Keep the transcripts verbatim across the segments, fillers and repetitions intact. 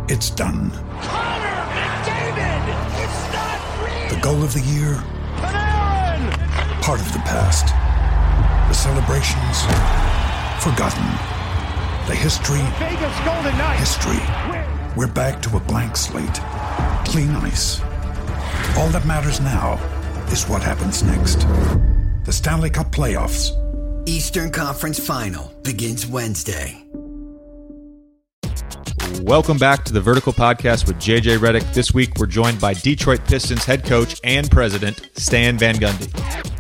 It's done. Connor McDavid! It's not real! The goal of the year? Panarin! Part of the past. The celebrations? Forgotten. The history? Vegas Golden Knights! History. We're back to a blank slate. Clean ice. All that matters now is what happens next. The Stanley Cup Playoffs. Eastern Conference Final begins Wednesday. Welcome back to the Vertical Podcast with J J Redick. This week, we're joined by Detroit Pistons head coach and president, Stan Van Gundy.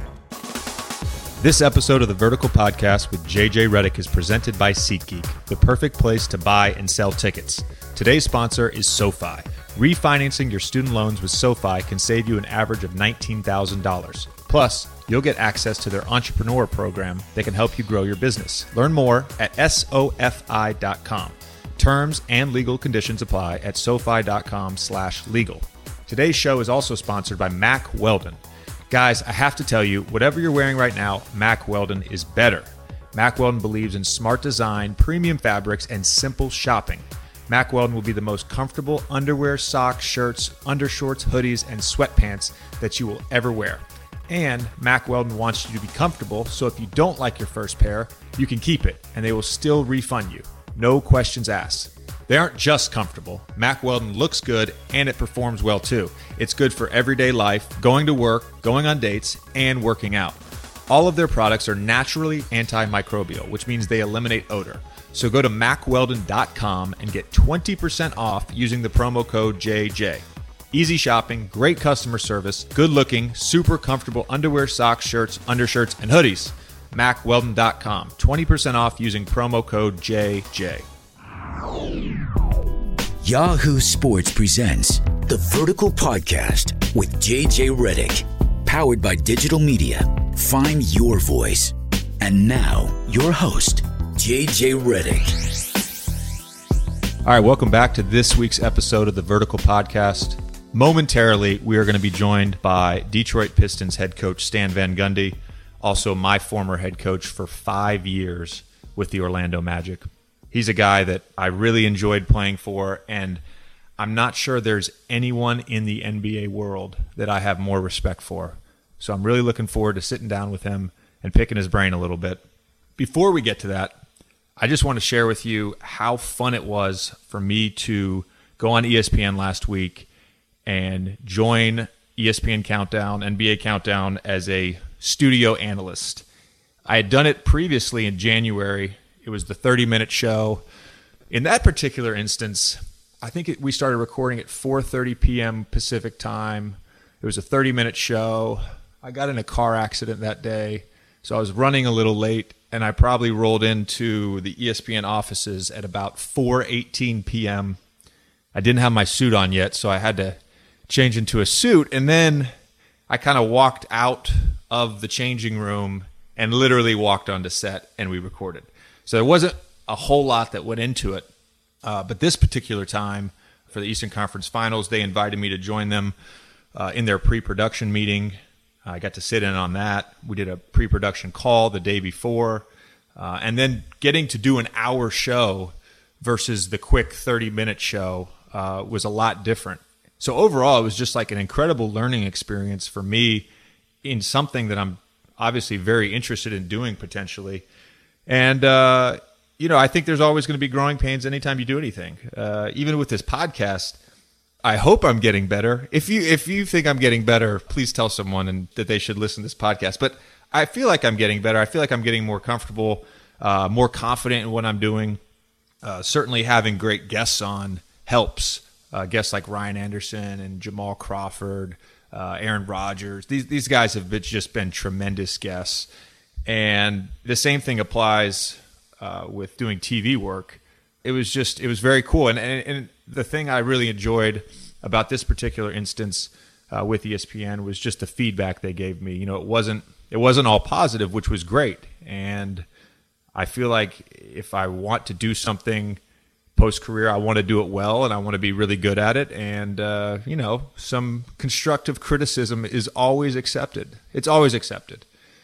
This episode of the Vertical Podcast with J J Redick is presented by SeatGeek, the perfect place to buy and sell tickets. Today's sponsor is SoFi. Refinancing your student loans with SoFi can save you an average of nineteen thousand dollars. Plus, you'll get access to their entrepreneur program that can help you grow your business. Learn more at S O F I dot com. Terms and legal conditions apply at SoFi.com slash legal. Today's show is also sponsored by Mack Weldon. Guys, I have to tell you, whatever you're wearing right now, Mack Weldon is better. Mack Weldon believes in smart design, premium fabrics, and simple shopping. Mack Weldon will be the most comfortable underwear, socks, shirts, undershorts, hoodies, and sweatpants that you will ever wear. And Mack Weldon wants you to be comfortable, so if you don't like your first pair, you can keep it, and they will still refund you. No questions asked. They aren't just comfortable. Mack Weldon looks good, and it performs well too. It's good for everyday life, going to work, going on dates, and working out. All of their products are naturally antimicrobial, which means they eliminate odor. So go to Mack Weldon dot com and get twenty percent off using the promo code J J. Easy shopping, great customer service, good looking, super comfortable underwear, socks, shirts, undershirts, and hoodies. Mack Weldon dot com. twenty percent off using promo code J J. Yahoo Sports presents the Vertical Podcast with J J Redick. Powered by digital media. Find your voice. And now, your host, J J Redick. All right, welcome back to this week's episode of the Vertical Podcast. Momentarily, we are going to be joined by Detroit Pistons head coach Stan Van Gundy, also my former head coach for five years with the Orlando Magic. He's a guy that I really enjoyed playing for, and I'm not sure there's anyone in the N B A world that I have more respect for. So I'm really looking forward to sitting down with him and picking his brain a little bit. Before we get to that, I just want to share with you how fun it was for me to go on E S P N last week and join E S P N Countdown, N B A Countdown as a studio analyst. I had done it previously in January. It was the thirty-minute show. In that particular instance, I think it, we started recording at four thirty p.m. Pacific time. It was a thirty-minute show. I got in a car accident that day, so I was running a little late, and I probably rolled into the E S P N offices at about four eighteen p.m. I didn't have my suit on yet, so I had to change into a suit, and then I kind of walked out of the changing room and literally walked onto set, and we recorded. So there wasn't a whole lot that went into it, uh, but this particular time for the Eastern Conference Finals, they invited me to join them uh, in their pre-production meeting. I got to sit in on that. We did a pre-production call the day before, uh, and then getting to do an hour show versus the quick thirty-minute show uh, was a lot different. So overall, it was just like an incredible learning experience for me in something that I'm obviously very interested in doing potentially. And, uh, you know, I think there's always going to be growing pains anytime you do anything. Uh, even with this podcast, I hope I'm getting better. If you if you think I'm getting better, please tell someone and that they should listen to this podcast. But I feel like I'm getting better. I feel like I'm getting more comfortable, uh, more confident in what I'm doing. Uh, certainly having great guests on helps. Uh, guests like Ryan Anderson and Jamal Crawford, uh, Aaron Rodgers. These these guys have been, just been tremendous guests. And the same thing applies uh, with doing T V work. It was just, it was very cool. And, and, and the thing I really enjoyed about this particular instance uh, with E S P N was just the feedback they gave me. You know, it wasn't, it wasn't all positive, which was great. And I feel like if I want to do something post-career, I want to do it well, and I want to be really good at it. And, uh, you know, some constructive criticism is always accepted. It's always accepted.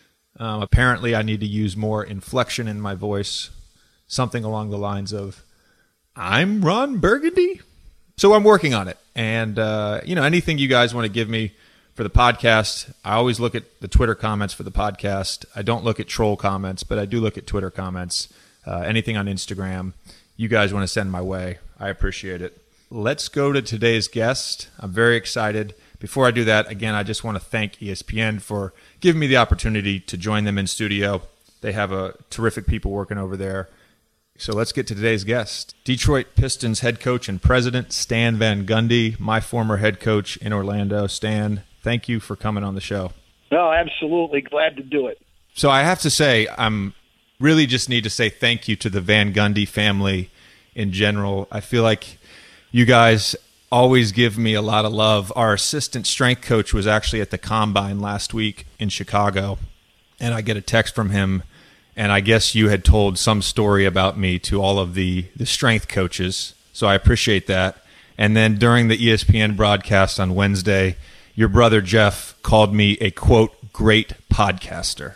Um, apparently, I need to use more inflection in my voice, something along the lines of, "I'm Ron Burgundy." so I'm working on it. And, uh, you know, anything you guys want to give me for the podcast, I always look at the Twitter comments for the podcast. I don't look at troll comments, but I do look at Twitter comments. Uh, anything on Instagram you guys want to send my way, I appreciate it. Let's go to today's guest. I'm very excited. Before I do that, again, I just want to thank E S P N for giving me the opportunity to join them in studio. They have a terrific people working over there. So let's get to today's guest. Detroit Pistons head coach and president, Stan Van Gundy, my former head coach in Orlando. Stan, thank you for coming on the show. No, absolutely. Glad to do it. So I have to say, I'm really just need to say thank you to the Van Gundy family in general. I feel like you guys always give me a lot of love. Our assistant strength coach was actually at the Combine last week in Chicago, and I get a text from him, and I guess you had told some story about me to all of the, the strength coaches, so I appreciate that. And then during the E S P N broadcast on Wednesday, your brother Jeff called me a, quote, great podcaster.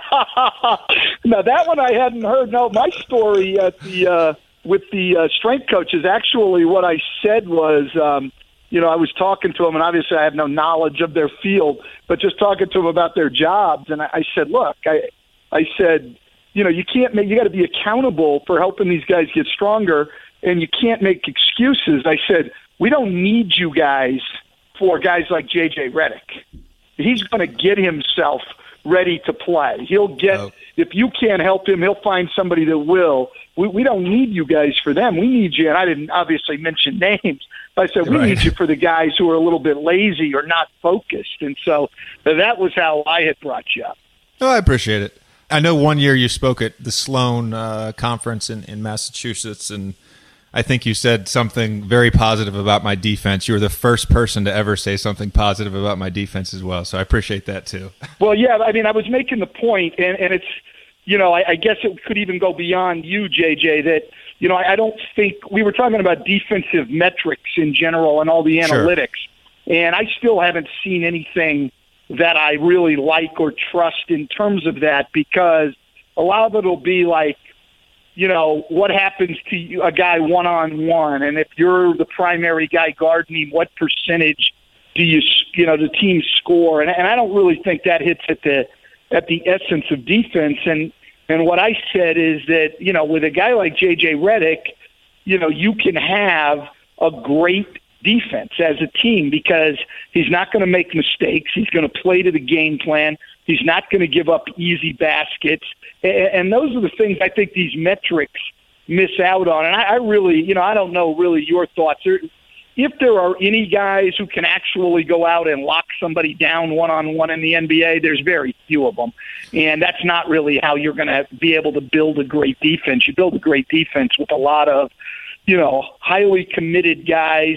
Now, that one I hadn't heard. No, my story at the uh, with the uh, strength coaches, actually what I said was, um, you know, I was talking to them, and obviously I have no knowledge of their field, but just talking to them about their jobs. And I, I said, look, I, I said, you know, you can't make, you got to be accountable for helping these guys get stronger, and you can't make excuses. I said, we don't need you guys for guys like J J Redick. He's going to get himself ready to play. He'll get, oh. if you can't help him, he'll find somebody that will. We, we don't need you guys for them. We need you, and I didn't obviously mention names, but I said, we right. need you for the guys who are a little bit lazy or not focused. And so that was how I had brought you up. Oh, I appreciate it. I know one year you spoke at the Sloan uh, conference in, in Massachusetts, and I think you said something very positive about my defense. You were the first person to ever say something positive about my defense as well, so I appreciate that too. Well, yeah, I mean, I was making the point, and, and it's, you know, I, I guess it could even go beyond you, J J, that, you know, I, I don't think – we were talking about defensive metrics in general and all the analytics, sure. and I still haven't seen anything that I really like or trust in terms of that, because a lot of it will be like, you know, what happens to you, a guy one-on-one, and if you're the primary guy guarding him, what percentage do you, you know, the team score? And, and I don't really think that hits at the at the essence of defense. And and what I said is that, you know, with a guy like J J Redick, you know, you can have a great defense as a team because he's not going to make mistakes. He's going to play to the game plan. He's not going to give up easy baskets. And those are the things I think these metrics miss out on. And I really, you know, I don't know really your thoughts. If there are any guys who can actually go out and lock somebody down one-on-one in the N B A, there's very few of them. And that's not really how you're going to be able to build a great defense. You build a great defense with a lot of, you know, highly committed guys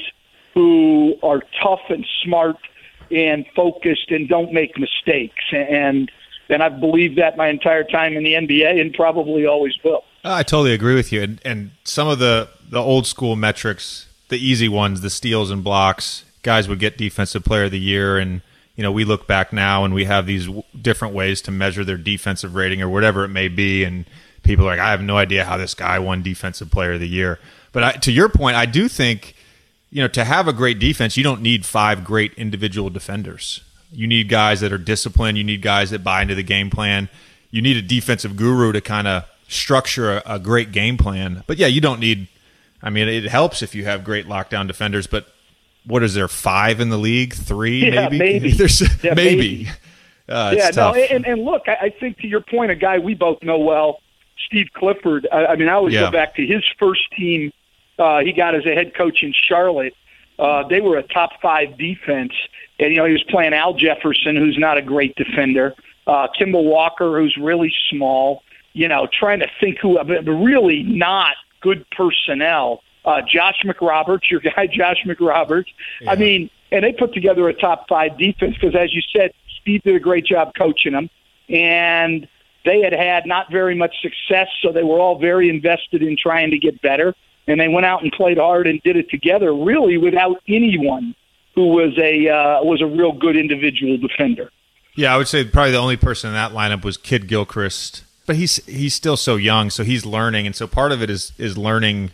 who are tough and smart and focused and don't make mistakes. And and I've believed that my entire time in the N B A and probably always will. I totally agree with you. And, and some of the, the old school metrics, the easy ones, the steals and blocks, guys would get Defensive Player of the Year. And, you know, we look back now and we have these w- different ways to measure their defensive rating or whatever it may be. And people are like, I have no idea how this guy won Defensive Player of the Year. But I, to your point, I do think, you know, to have a great defense, you don't need five great individual defenders. You need guys that are disciplined. You need guys that buy into the game plan. You need a defensive guru to kind of structure a, a great game plan. But, yeah, you don't need – I mean, it helps if you have great lockdown defenders. But what is there, five in the league? Three, yeah, maybe? maybe. There's, yeah, maybe. maybe. Uh, yeah, it's tough. no, and, and look, I, I think to your point, a guy we both know well, Steve Clifford. I, I mean, I always yeah. go back to his first team uh, he got as a head coach in Charlotte. Uh, they were a top five defense. And, you know, he was playing Al Jefferson, who's not a great defender, uh, Kimball Walker, who's really small, you know, trying to think who, but really not good personnel. Uh, Josh McRoberts, your guy, Josh McRoberts. Yeah. I mean, and they put together a top five defense because, as you said, Steve did a great job coaching them. And they had had not very much success, so they were all very invested in trying to get better. And they went out and played hard and did it together, really without anyone who was a uh, was a real good individual defender. Yeah, I would say probably the only person in that lineup was Kid Gilchrist, but he's he's still so young, so he's learning, and so part of it is is learning,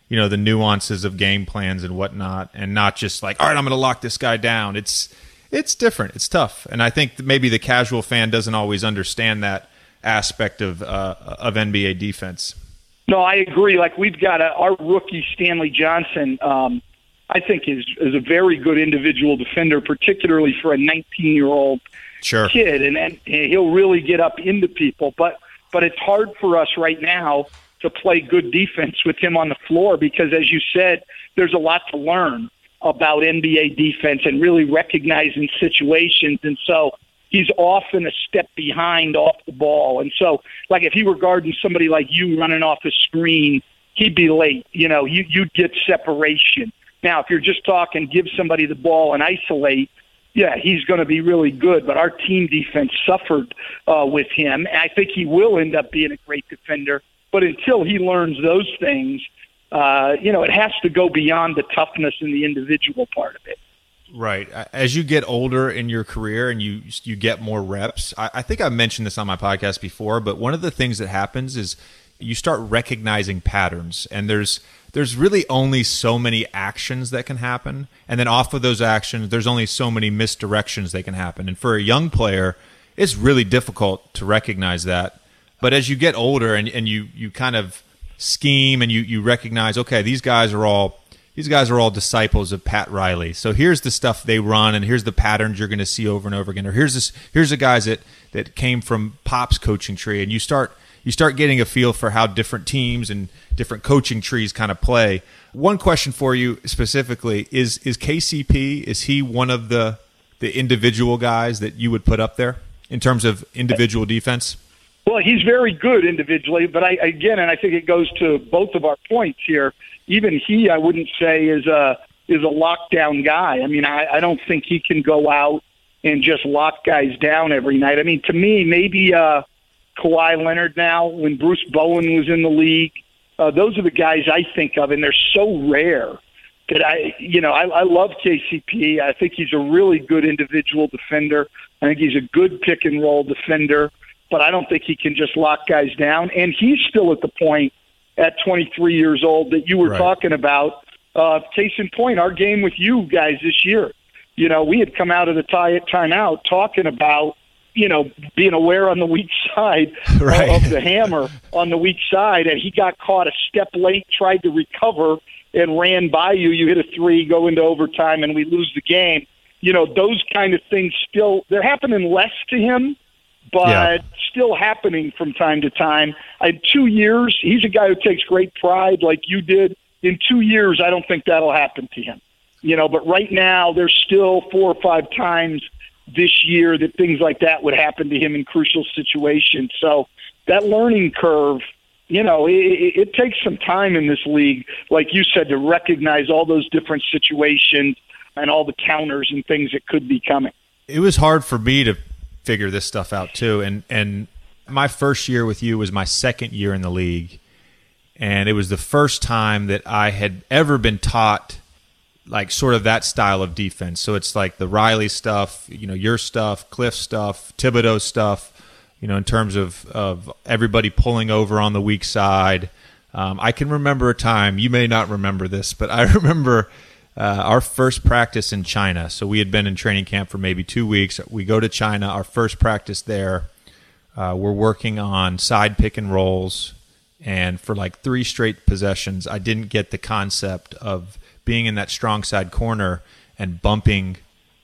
you know, the nuances of game plans and whatnot, and not just like, all right, I'm going to lock this guy down. It's it's different. It's tough, and I think maybe the casual fan doesn't always understand that aspect of uh, of N B A defense. No, I agree. Like we've got a, our rookie Stanley Johnson. Um, I think is is a very good individual defender, particularly for a nineteen-year-old sure. kid, and, and he'll really get up into people. But but it's hard for us right now to play good defense with him on the floor because, as you said, there's a lot to learn about N B A defense and really recognizing situations. And so he's often a step behind off the ball. And so, like, if he were guarding somebody like you running off a screen, he'd be late. You know, you, you'd get separation. Now, if you're just talking give somebody the ball and isolate, yeah, he's going to be really good. But our team defense suffered uh, with him. And I think he will end up being a great defender. But until he learns those things, uh, you know, it has to go beyond the toughness and the individual part of it. Right. As you get older in your career and you you get more reps, I, I think I've mentioned this on my podcast before, but one of the things that happens is you start recognizing patterns, and there's there's really only so many actions that can happen, and then off of those actions, there's only so many misdirections that can happen. And for a young player, it's really difficult to recognize that. But as you get older and, and you, you kind of scheme and you, you recognize, okay, these guys are all these guys are all disciples of Pat Riley. So here's the stuff they run, and here's the patterns you're going to see over and over again. Or here's this here's the guys that, that came from Pop's coaching tree, and you start you start getting a feel for how different teams and different coaching trees kind of play. One question for you specifically is is K C P, is he one of the the individual guys that you would put up there in terms of individual defense? Well, he's very good individually, but I again, and I think it goes to both of our points here. Even he, I wouldn't say is a is a lockdown guy. I mean, I, I don't think he can go out and just lock guys down every night. I mean, to me, maybe uh, Kawhi Leonard now, when Bruce Bowen was in the league, uh, those are the guys I think of, and they're so rare that I, you know, I, I love K C P. I think he's a really good individual defender. I think he's a good pick and roll defender. But I don't think he can just lock guys down. And he's still at the point at twenty-three years old that you were right. talking about. Uh, case in point, our game with you guys this year. You know, we had come out of the tie timeout talking about, you know, being aware on the weak side right. of the hammer on the weak side. And he got caught a step late, tried to recover, and ran by you. You hit a three, go into overtime, and we lose the game. You know, those kind of things still, they're happening less to him. But yeah. still happening from time to time. In two years, he's a guy who takes great pride like you did. In two years, I don't think that'll happen to him. You know, but right now, there's still four or five times this year that things like that would happen to him in crucial situations. So that learning curve, you know, it, it takes some time in this league, like you said, to recognize all those different situations and all the counters and things that could be coming. It was hard for me to figure this stuff out too, and and my first year with you was my second year in the league, and it was the first time that I had ever been taught like sort of that style of defense. So it's like the Riley stuff, you know, your stuff, Cliff stuff, Thibodeau stuff, you know, in terms of of everybody pulling over on the weak side. um, I can remember a time, you may not remember this, but I remember Uh, our first practice in China. So we had been in training camp for maybe two weeks. We go to China, our first practice there. Uh, we're working on side pick and rolls. And for like three straight possessions, I didn't get the concept of being in that strong side corner and bumping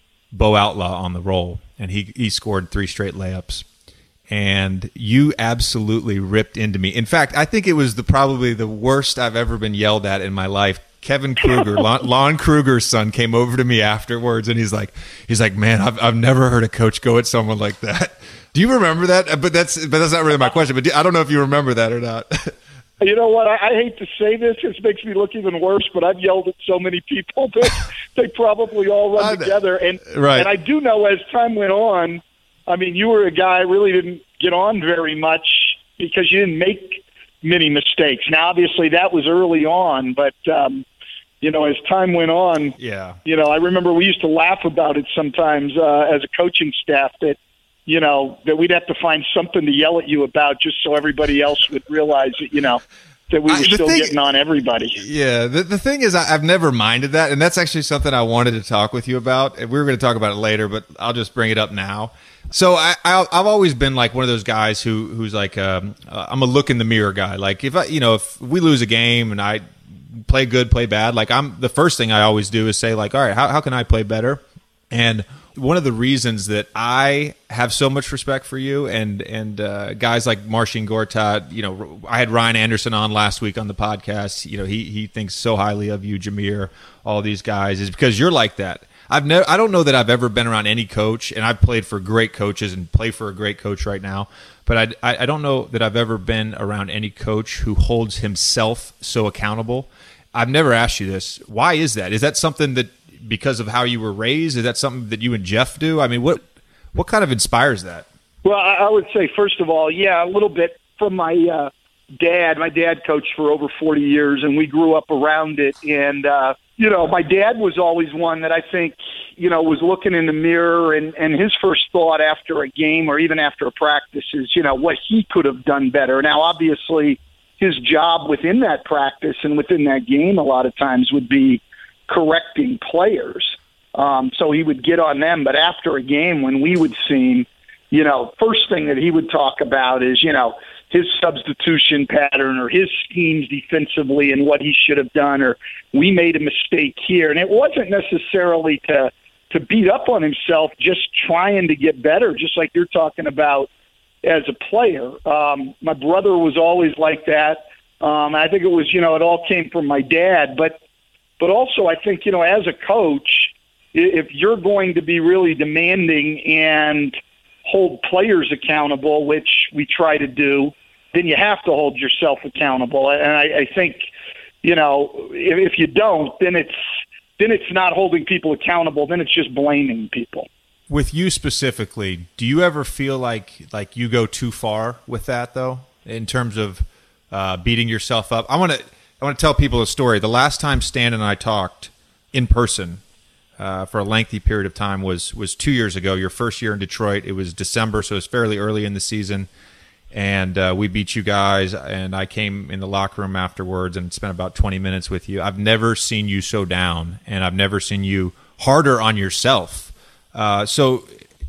Bo Outlaw on the roll. And he, he scored three straight layups. And you absolutely ripped into me. In fact, I think it was the probably the worst I've ever been yelled at in my life. Kevin Kruger, Lon, Lon Kruger's son, came over to me afterwards, and he's like, he's like, man, I've I've never heard a coach go at someone like that. Do you remember that? But that's but that's not really my question. But do, I don't know if you remember that or not. You know what? I, I hate to say this. This makes me look even worse. But I've yelled at so many people that they probably all run together. And right. and I do know as time went on. I mean, you were a guy I really didn't get on very much because you didn't make many mistakes. Now, obviously, that was early on, but. Um, You know, as time went on, yeah. you know, I remember we used to laugh about it sometimes uh, as a coaching staff that, you know, that we'd have to find something to yell at you about just so everybody else would realize that, you know, that we were I, still thing, getting on everybody. Yeah, the, the thing is, I, I've never minded that, and that's actually something I wanted to talk with you about. We were going to talk about it later, but I'll just bring it up now. So I, I, I've always been like one of those guys who who's like um, uh, I'm a look in the mirror guy. Like if I, you know, if we lose a game and I play good, play bad, like I'm the first thing I always do is say like, all right, how how can I play better? And one of the reasons that I have so much respect for you and and uh, guys like Marcin Gortat, you know, I had Ryan Anderson on last week on the podcast. You know, he he thinks so highly of you, Jameer, all these guys, is because you're like that. I've never, I don't know that I've ever been around any coach, and I've played for great coaches and play for a great coach right now. But I I don't know that I've ever been around any coach who holds himself so accountable. I've never asked you this. Why is that? Is that something that, because of how you were raised? Is that something that you and Jeff do? I mean, what what kind of inspires that? Well, I would say, first of all, yeah, a little bit from my uh, dad. My dad coached for over forty years, and we grew up around it. And, uh, you know, my dad was always one that I think, you know, was looking in the mirror, and, and his first thought after a game or even after a practice is, you know, what he could have done better. Now, obviously, his job within that practice and within that game a lot of times would be correcting players. Um, so he would get on them. But after a game, when we would see him, you know, first thing that he would talk about is, you know, his substitution pattern or his schemes defensively and what he should have done, or we made a mistake here. And it wasn't necessarily to, to beat up on himself, just trying to get better, just like you're talking about as a player. Um, my brother was always like that. Um, I think it was, you know, it all came from my dad, but But also, I think, you know, as a coach, if you're going to be really demanding and hold players accountable, which we try to do, then you have to hold yourself accountable. And I, I think, you know, if, if you don't, then it's then it's not holding people accountable. Then it's just blaming people. With you specifically, do you ever feel like like you go too far with that, though, in terms of uh, beating yourself up? I want to. I want to tell people a story. The last time Stan and I talked in person uh, for a lengthy period of time was was two years ago, your first year in Detroit. It was December, so it was fairly early in the season. And uh, we beat you guys, and I came in the locker room afterwards and spent about twenty minutes with you. I've never seen you so down, and I've never seen you harder on yourself. Uh, so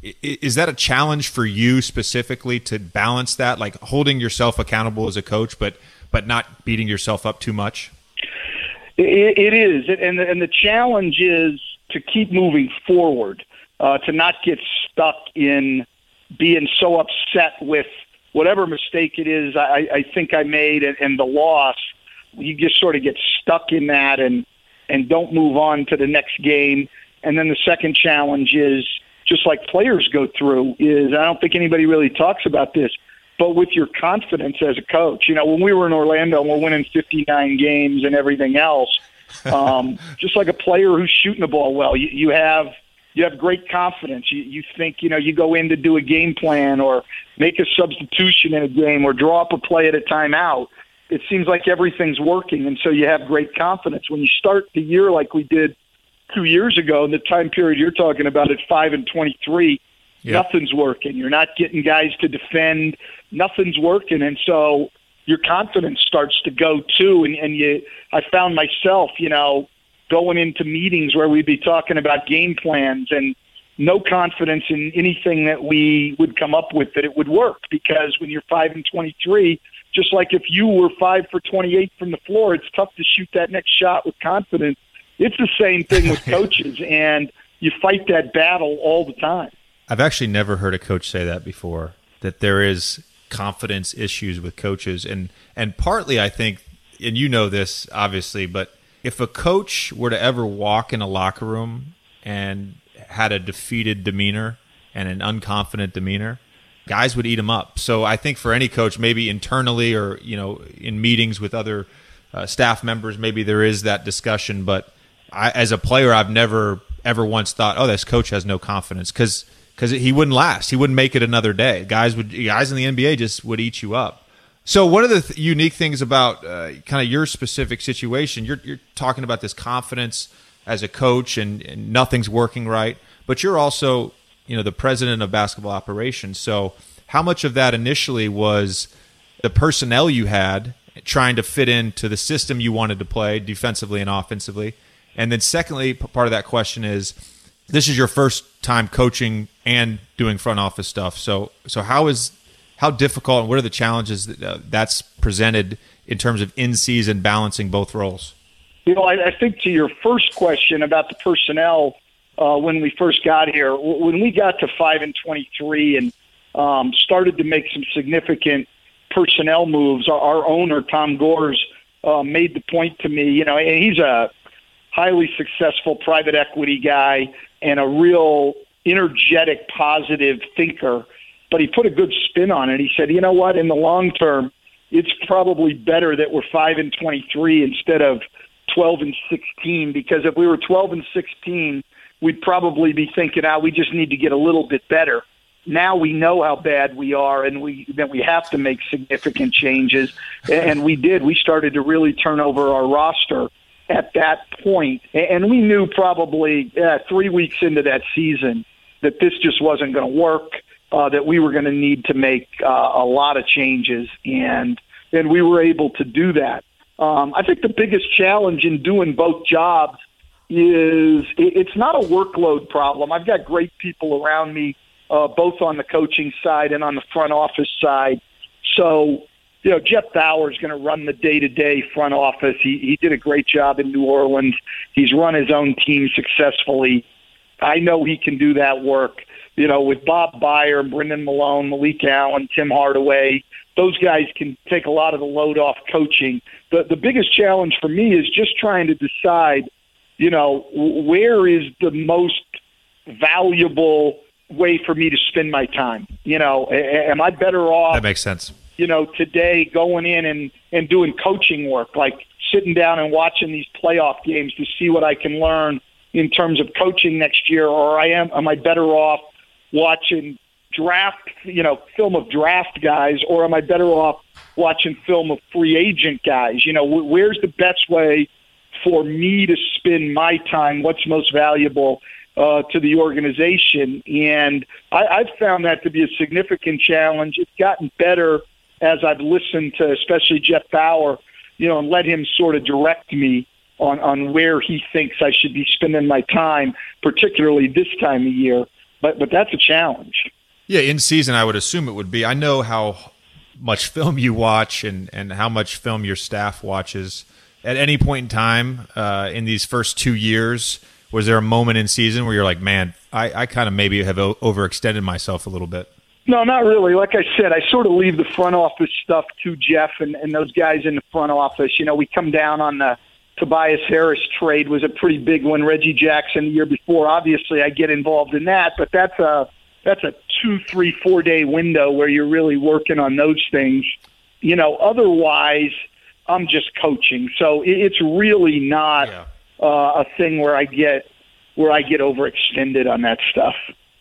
is that a challenge for you specifically to balance that, like holding yourself accountable as a coach, but but not beating yourself up too much? It, it is, and the, and the challenge is to keep moving forward, uh, to not get stuck in being so upset with whatever mistake it is I, I think I made and, and the loss. You just sort of get stuck in that and and don't move on to the next game. And then the second challenge is, just like players go through, is I don't think anybody really talks about this, but with your confidence as a coach. You know, when we were in Orlando and we're winning fifty-nine games and everything else, um, just like a player who's shooting the ball well, you, you have you have great confidence. You, you think, you know, you go in to do a game plan or make a substitution in a game or draw up a play at a timeout. It seems like everything's working, and so you have great confidence. When you start the year like we did two years ago, in the time period you're talking about at five and twenty-three, yep. Nothing's working. You're not getting guys to defend. Nothing's working, and so your confidence starts to go too. And, and you, I found myself, you know, going into meetings where we'd be talking about game plans and no confidence in anything that we would come up with that it would work, because when you're five and twenty-three, just like if you were five for twenty-eight from the floor, it's tough to shoot that next shot with confidence. It's the same thing with coaches, and you fight that battle all the time. I've actually never heard a coach say that before, that there is confidence issues with coaches. And, and partly I think, and you know this obviously, but if a coach were to ever walk in a locker room and had a defeated demeanor and an unconfident demeanor, guys would eat him up. So I think for any coach, maybe internally or, you know, in meetings with other uh, staff members, maybe there is that discussion. But I, as a player, I've never ever once thought, oh, this coach has no confidence, because because he wouldn't last. He wouldn't make it another day. Guys would guys in the N B A just would eat you up. So one of the th- unique things about uh, kind of your specific situation, you're you're talking about this confidence as a coach, and, and nothing's working right, but you're also, you know, the president of basketball operations. So how much of that initially was the personnel you had trying to fit into the system you wanted to play defensively and offensively? And then secondly, part of that question is, this is your first time coaching and doing front office stuff. So, so how is how difficult and what are the challenges that uh, that's presented in terms of in-season balancing both roles? You know, I, I think to your first question about the personnel uh, when we first got here, when we got to five and twenty-three and um, started to make some significant personnel moves, our, our owner Tom Gores uh, made the point to me. You know, and he's a highly successful private equity guy and a real energetic, positive thinker. But he put a good spin on it. He said, you know what, in the long term, it's probably better that we're five and twenty-three instead of twelve and sixteen, because if we were twelve and sixteen, we'd probably be thinking, ah, we just need to get a little bit better. Now we know how bad we are, and we that we have to make significant changes. And we did. We started to really turn over our roster at that point. And we knew probably uh, three weeks into that season that this just wasn't going to work. Uh, that we were going to need to make uh, a lot of changes, and and we were able to do that. Um, I think the biggest challenge in doing both jobs is it, it's not a workload problem. I've got great people around me, uh, both on the coaching side and on the front office side. So, you know, Jeff Bauer is going to run the day-to-day front office. He, he did a great job in New Orleans. He's run his own team successfully. I know he can do that work. You know, with Bob Byer, Brendan Malone, Malik Allen, Tim Hardaway, those guys can take a lot of the load off coaching. The the biggest challenge for me is just trying to decide, you know, where is the most valuable way for me to spend my time? You know, am I better off? That makes sense. You know, today going in and, and doing coaching work, like sitting down and watching these playoff games to see what I can learn in terms of coaching next year, or I am am I better off watching draft, you know, film of draft guys, or am I better off watching film of free agent guys? You know, where's the best way for me to spend my time? What's most valuable uh, to the organization? And I, I've found that to be a significant challenge. It's gotten better as I've listened to, especially Jeff Bauer, you know, and let him sort of direct me on, on where he thinks I should be spending my time, particularly this time of year. But but that's a challenge. Yeah, in season, I would assume it would be. I know how much film you watch and, and how much film your staff watches. At any point in time uh, in these first two years, was there a moment in season where you're like, man, I, I kind of maybe have o- overextended myself a little bit? No, not really. Like I said, I sort of leave the front office stuff to Jeff and, and those guys in the front office. You know, we come down on the Tobias Harris trade was a pretty big one. Reggie Jackson the year before. Obviously, I get involved in that, but that's a that's a two, three, four day window where you're really working on those things. You know, otherwise, I'm just coaching, so it's really not yeah. uh, a thing where I get where I get overextended on that stuff.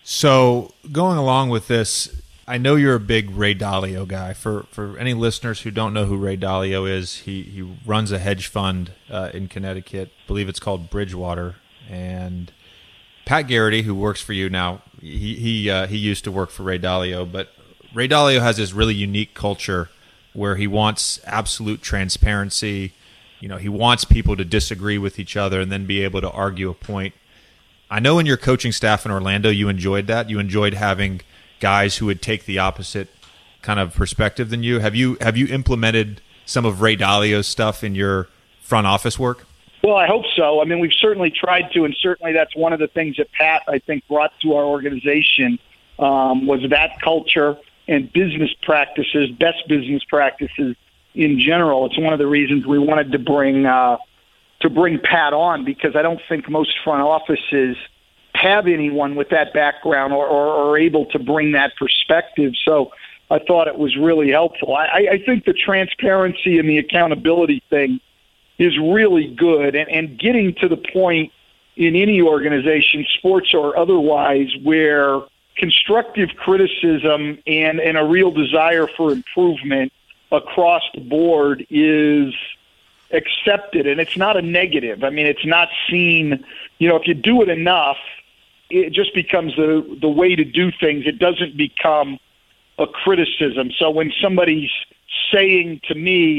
So, going along with this, I know you're a big Ray Dalio guy. For for any listeners who don't know who Ray Dalio is, he, he runs a hedge fund uh, in Connecticut. I believe it's called Bridgewater. And Pat Garrity, who works for you now, he he uh, he used to work for Ray Dalio. But Ray Dalio has this really unique culture where he wants absolute transparency. You know, he wants people to disagree with each other and then be able to argue a point. I know in your coaching staff in Orlando, you enjoyed that. You enjoyed having guys who would take the opposite kind of perspective than you. Have you have you implemented some of Ray Dalio's stuff in your front office work? Well, I hope so. I mean, we've certainly tried to, and certainly that's one of the things that Pat, I think, brought to our organization um, was that culture and business practices, best business practices in general. It's one of the reasons we wanted to bring uh, to bring Pat on, because I don't think most front offices have anyone with that background or, or, or able to bring that perspective. So I thought it was really helpful. I, I think the transparency and the accountability thing is really good, and, and getting to the point in any organization, sports or otherwise, where constructive criticism and, and a real desire for improvement across the board is accepted, and it's not a negative. I mean, it's not seen, you know, if you do it enough, it just becomes the the way to do things. It doesn't become a criticism. So when somebody's saying to me,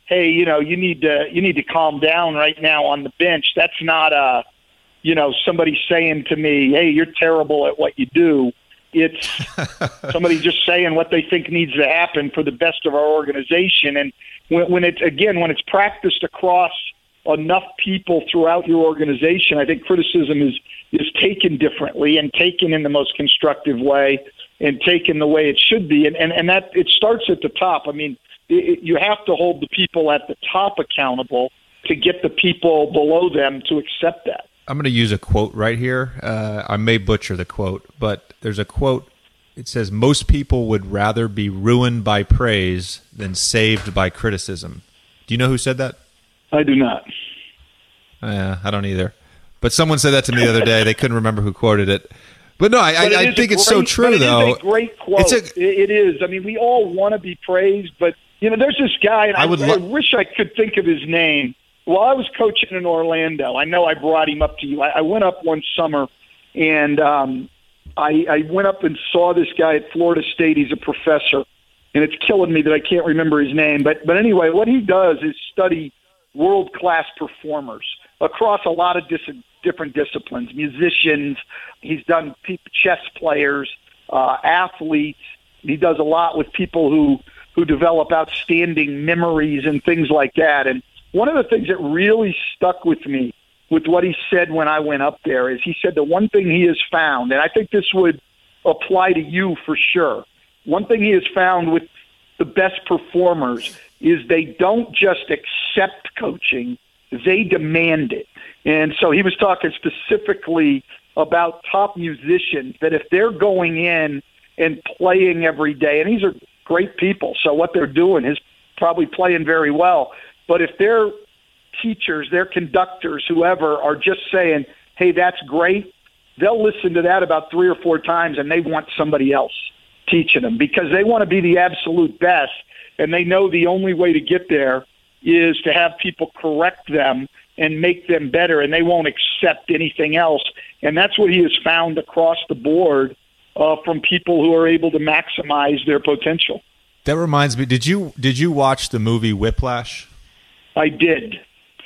hey, you know, you need to you need to calm down right now on the bench. That's not a, you know, somebody saying to me, hey, you're terrible at what you do. It's somebody just saying what they think needs to happen for the best of our organization. And when, when it's, again, when it's practiced across enough people throughout your organization, I think criticism is, is taken differently and taken in the most constructive way and taken the way it should be. And, and, and that it starts at the top. I mean, it, you have to hold the people at the top accountable to get the people below them to accept that. I'm going to use a quote right here. Uh, I may butcher the quote, but there's a quote. It says, most people would rather be ruined by praise than saved by criticism. Do you know who said that? I do not. Uh, I don't either. But someone said that to me the other day. They couldn't remember who quoted it. But no, I, I, I think it's great, so true, but it though. It's a great quote. It's a, it is. I mean, we all want to be praised, but, you know, there's this guy, and I, I, would lo- I wish I could think of his name. While I was coaching in Orlando, I know I brought him up to you. I, I went up one summer, and um, I, I went up and saw this guy at Florida State. He's a professor, and it's killing me that I can't remember his name. But but anyway, what he does is study world-class performers across a lot of dis- different disciplines, musicians. He's done pe- chess players, uh, athletes. He does a lot with people who, who develop outstanding memories and things like that. And one of the things that really stuck with me with what he said when I went up there is he said the one thing he has found, and I think this would apply to you for sure, one thing he has found with the best performers is they don't just accept coaching, they demand it. And so he was talking specifically about top musicians, that if they're going in and playing every day, and these are great people, so what they're doing is probably playing very well, but if their teachers, their conductors, whoever, are just saying, hey, that's great, they'll listen to that about three or four times, and they want somebody else teaching them because they want to be the absolute best, and they know the only way to get there is to have people correct them and make them better, and they won't accept anything else. And that's what he has found across the board uh, from people who are able to maximize their potential. That reminds me, did you did you watch the movie Whiplash? I did.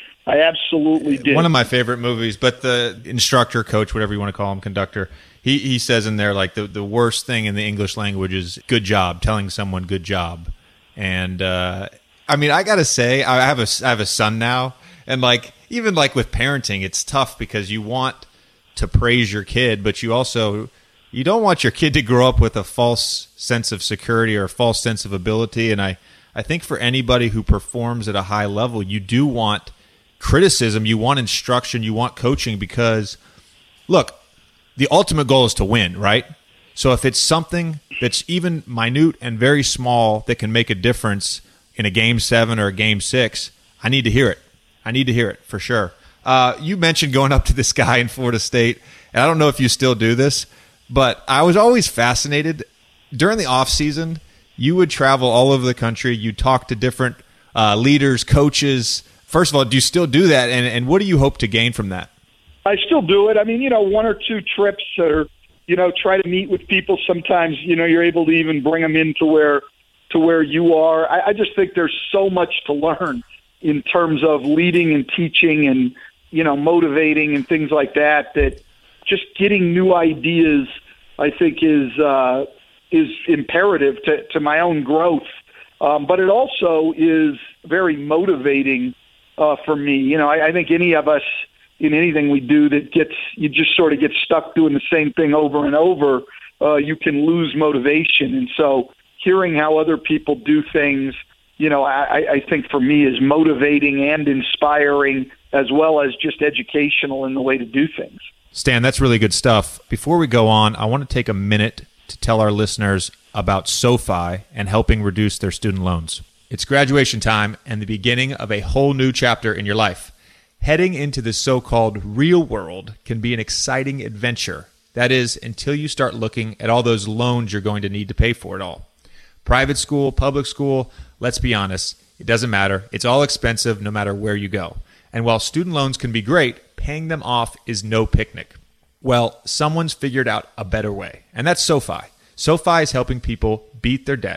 I absolutely did. One of my favorite movies, but the instructor, coach, whatever you want to call him, conductor, he, he says in there, like, the, the worst thing in the English language is good job, telling someone good job. And, uh, I mean, I got to say, I have a, I have a son now, and, like, even, like, with parenting, it's tough because you want to praise your kid, but you also, you don't want your kid to grow up with a false sense of security or a false sense of ability, and I I think for anybody who performs at a high level, you do want criticism, you want instruction, you want coaching because, look, the ultimate goal is to win, right? So if it's something that's even minute and very small that can make a difference in a game seven or a game six, I need to hear it. I need to hear it for sure. Uh, you mentioned going up to this guy in Florida State, and I don't know if you still do this, but I was always fascinated. During the off season, you would travel all over the country. You talk to different uh, leaders, coaches. First of all, do you still do that? And, and what do you hope to gain from that? I still do it. I mean, you know, one or two trips or, you know, try to meet with people. Sometimes, you know, you're able to even bring them into where, to where you are. I, I just think there's so much to learn in terms of leading and teaching and, you know, motivating and things like that, that just getting new ideas, I think is, uh, is imperative to, to my own growth. Um, but it also is very motivating uh, for me. You know, I, I think any of us in anything we do that gets, you just sort of get stuck doing the same thing over and over, uh, you can lose motivation. And so hearing how other people do things, you know, I, I think for me is motivating and inspiring as well as just educational in the way to do things. Stan, that's really good stuff. Before we go on, I want to take a minute to tell our listeners about SoFi and helping reduce their student loans. It's graduation time and the beginning of a whole new chapter in your life. Heading into the so-called real world can be an exciting adventure. That is, until you start looking at all those loans you're going to need to pay for it all. Private school, public school, let's be honest, it doesn't matter. It's all expensive no matter where you go. And while student loans can be great, paying them off is no picnic. Well, someone's figured out a better way, and that's SoFi. SoFi is helping people beat their debt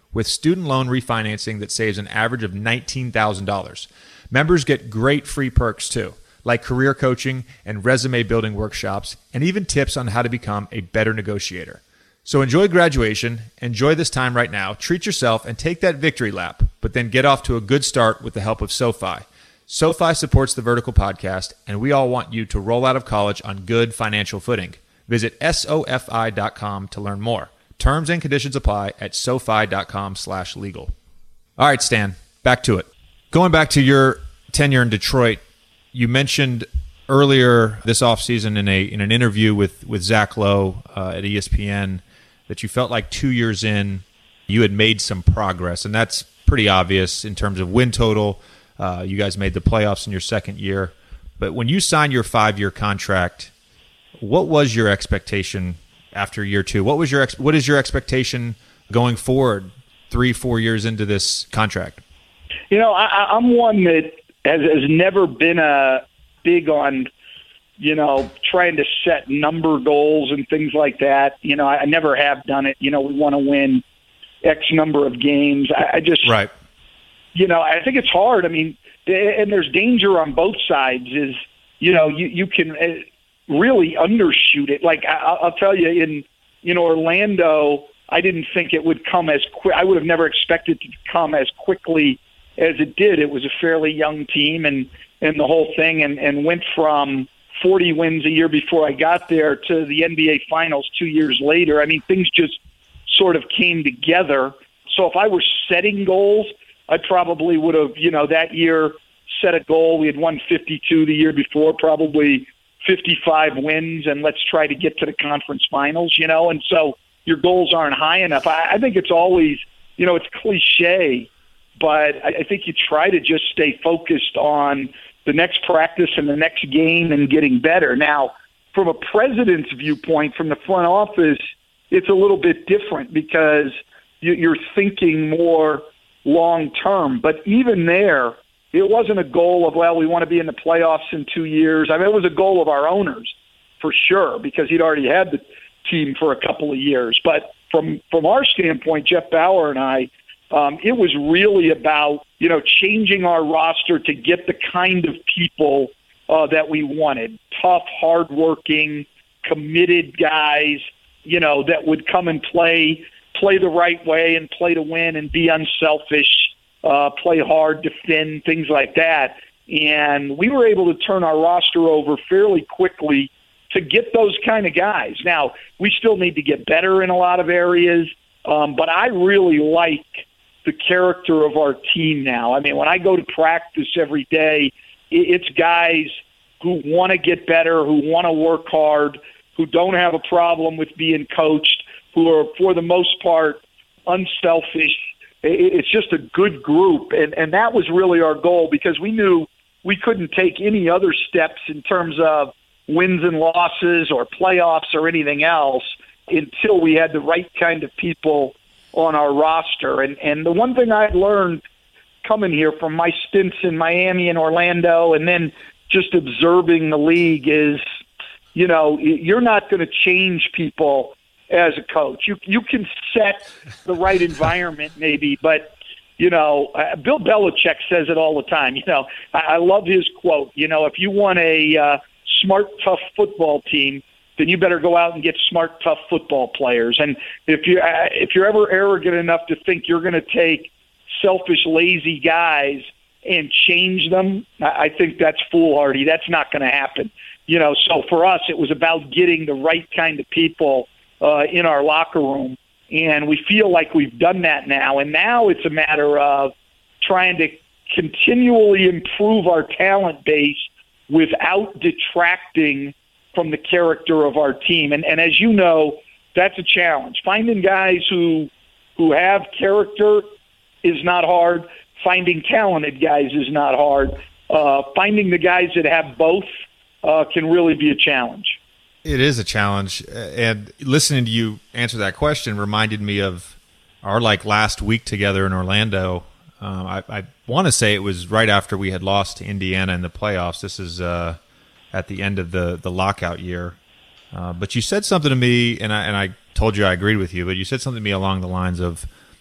with student loan refinancing that saves an average of nineteen thousand dollars. Members get great free perks too, like career coaching and resume building workshops, and even tips on how to become a better negotiator. So enjoy graduation, enjoy this time right now, treat yourself, and take that victory lap, but then get off to a good start with the help of SoFi. SoFi supports the Vertical Podcast, and we all want you to roll out of college on good financial footing. Visit S O F I dot com to learn more. Terms and conditions apply at SoFi.com slash legal. All right, Stan, back to it. Going back to your tenure in Detroit, you mentioned earlier this offseason in a in an interview with, with Zach Lowe uh, at E S P N that you felt like two years in, you had made some progress, and that's pretty obvious in terms of win total. Uh, you guys made the playoffs in your second year. But when you signed your five-year contract, what was your expectation after year two? What was your ex- what is your expectation going forward three, four years into this contract? You know, I, I'm one that has, has never been a big on, you know, trying to set number goals and things like that. You know, I, I never have done it. You know, we want to win X number of games. I, I just, right. You know, I think it's hard. I mean, and there's danger on both sides. Is you know, you you can really undershoot it. Like I, I'll tell you, in in Orlando, I didn't think it would come as quick. I would have never expected it to come as quickly as it did. It was a fairly young team, and and the whole thing, and and went from forty wins a year before I got there to the N B A Finals two years later. I mean, things just sort of came together. So if I were setting goals, I probably would have, you know, that year set a goal. We had won fifty-two the year before, probably fifty-five wins, and let's try to get to the conference finals, you know. And so your goals aren't high enough. I, I think it's always, you know, it's cliche, but I, I think you try to just stay focused on the next practice and the next game and getting better. Now, from a president's viewpoint, from the front office, it's a little bit different because you, you're thinking more long term. But even there, it wasn't a goal of, well, we want to be in the playoffs in two years. I mean, it was a goal of our owners for sure, because he'd already had the team for a couple of years. But from from our standpoint, Jeff Bauer and I, um, it was really about, you know, changing our roster to get the kind of people uh, that we wanted. Tough, hardworking, committed guys, you know, that would come and play play the right way and play to win and be unselfish, uh, play hard, defend, things like that. And we were able to turn our roster over fairly quickly to get those kind of guys. Now, we still need to get better in a lot of areas, um, but I really like the character of our team now. I mean, when I go to practice every day, it's guys who want to get better, who want to work hard, who don't have a problem with being coached, who are, for the most part, unselfish. It's just a good group, and, and that was really our goal, because we knew we couldn't take any other steps in terms of wins and losses or playoffs or anything else until we had the right kind of people on our roster. And, and the one thing I learned coming here from my stints in Miami and Orlando and then just observing the league is, you know, you're not going to change people as a coach. You you can set the right environment maybe, but, you know, uh, Bill Belichick says it all the time. You know, I, I love his quote. You know, if you want a uh, smart, tough football team, then you better go out and get smart, tough football players. And if you uh, if you're ever arrogant enough to think you're going to take selfish, lazy guys and change them, I, I think that's foolhardy. That's not going to happen. You know, so for us, it was about getting the right kind of people uh, in our locker room. And we feel like we've done that now. And now it's a matter of trying to continually improve our talent base without detracting from the character of our team. And, and as you know, that's a challenge. Finding guys who who have character is not hard. Finding talented guys is not hard. Uh, finding the guys that have both uh, can really be a challenge. It is a challenge, and listening to you answer that question reminded me of our like last week together in Orlando. Um, I, I want to say it was right after we had lost to Indiana in the playoffs. This is uh, at the end of the, the lockout year. Uh, but you said something to me, and I and I told you I agreed with you, but you said something to me along the lines of,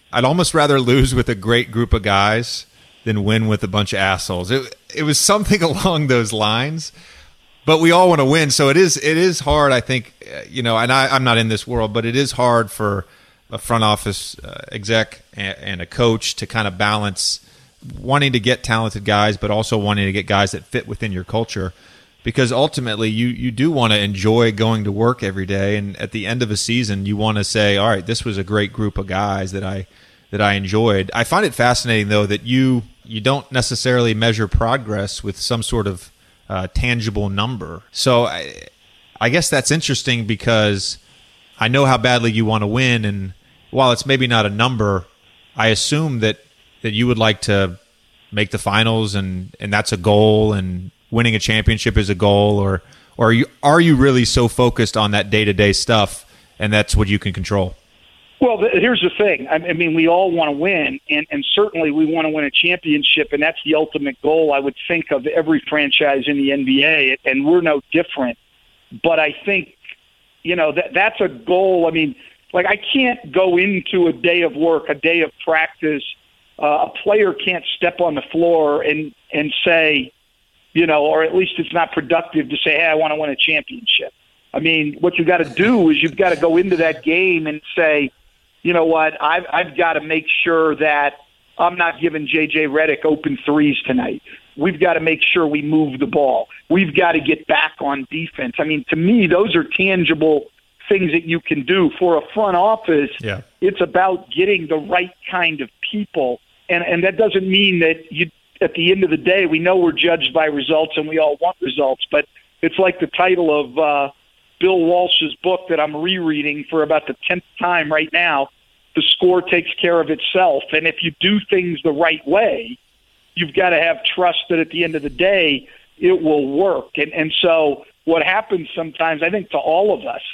I'd almost rather lose with a great group of guys than win with a bunch of assholes. It it was something along those lines, but we all want to win. So it is it is hard, I think, you know, and I, I'm not in this world, but it is hard for a front office uh, exec and, and a coach to kind of balance wanting to get talented guys, but also wanting to get guys that fit within your culture. Because ultimately, you, you do want to enjoy going to work every day, and at the end of a season, you want to say, "All right, this was a great group of guys that I that I enjoyed." I find it fascinating, though, that you you don't necessarily measure progress with some sort of uh, tangible number. So I, I guess that's interesting because I know how badly you want to win, and while it's maybe not a number, I assume that that you would like to make the finals, and, and that's a goal, and winning a championship is a goal, or or are you are you really so focused on that day-to-day stuff, and that's what you can control? Well, th- here's the thing. I, I mean, we all want to win, and, and certainly we want to win a championship, and that's the ultimate goal, I would think, of every franchise in the N B A, and we're no different. But I think, you know, that that's a goal. I mean, like, I can't go into a day of work, a day of practice. Uh, a player can't step on the floor and, and say, you know, or at least it's not productive to say, hey, I want to win a championship. I mean, what you've got to do is you've got to go into that game and say, you know what, I've, I've got to make sure that I'm not giving J J Redick open threes tonight. We've got to make sure we move the ball. We've got to get back on defense. I mean, to me, those are tangible things that you can do. For a front office, yeah. It's about getting the right kind of people. And, and that doesn't mean that you, at the end of the day, we know we're judged by results and we all want results, but it's like the title of uh, Bill Walsh's book that I'm rereading for about the tenth time right now, The Score Takes Care of Itself. And if you do things the right way, you've got to have trust that at the end of the day, it will work. And, and so what happens sometimes, I think to all of us,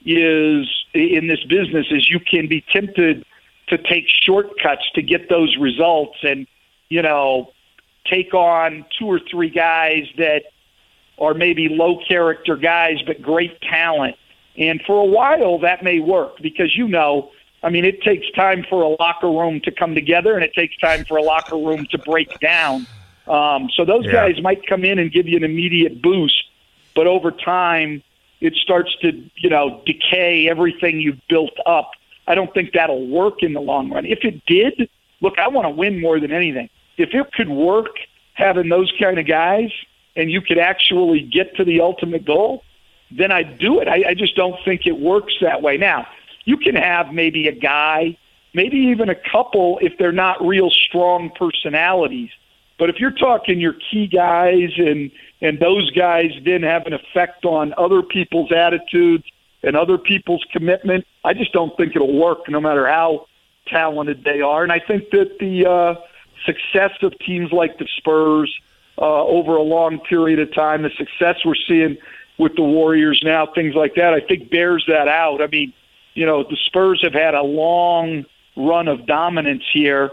is in this business is you can be tempted to take shortcuts to get those results and, you know, take on two or three guys that are maybe low character guys, but great talent. And for a while that may work because, you know, I mean, it takes time for a locker room to come together and it takes time for a locker room to break down. Um, so those yeah. guys might come in and give you an immediate boost, but over time it starts to, you know, decay everything you've built up. I don't think that'll work in the long run. If it did, look, I want to win more than anything. If it could work having those kind of guys and you could actually get to the ultimate goal, then I'd do it. I, I just don't think it works that way. Now, you can have maybe a guy, maybe even a couple if they're not real strong personalities. But if you're talking your key guys and, and those guys then have an effect on other people's attitudes and other people's commitment, I just don't think it'll work no matter how talented they are. And I think that the uh, success of teams like the Spurs uh, over a long period of time, the success we're seeing with the Warriors now, things like that, I think bears that out. I mean, you know, the Spurs have had a long run of dominance here,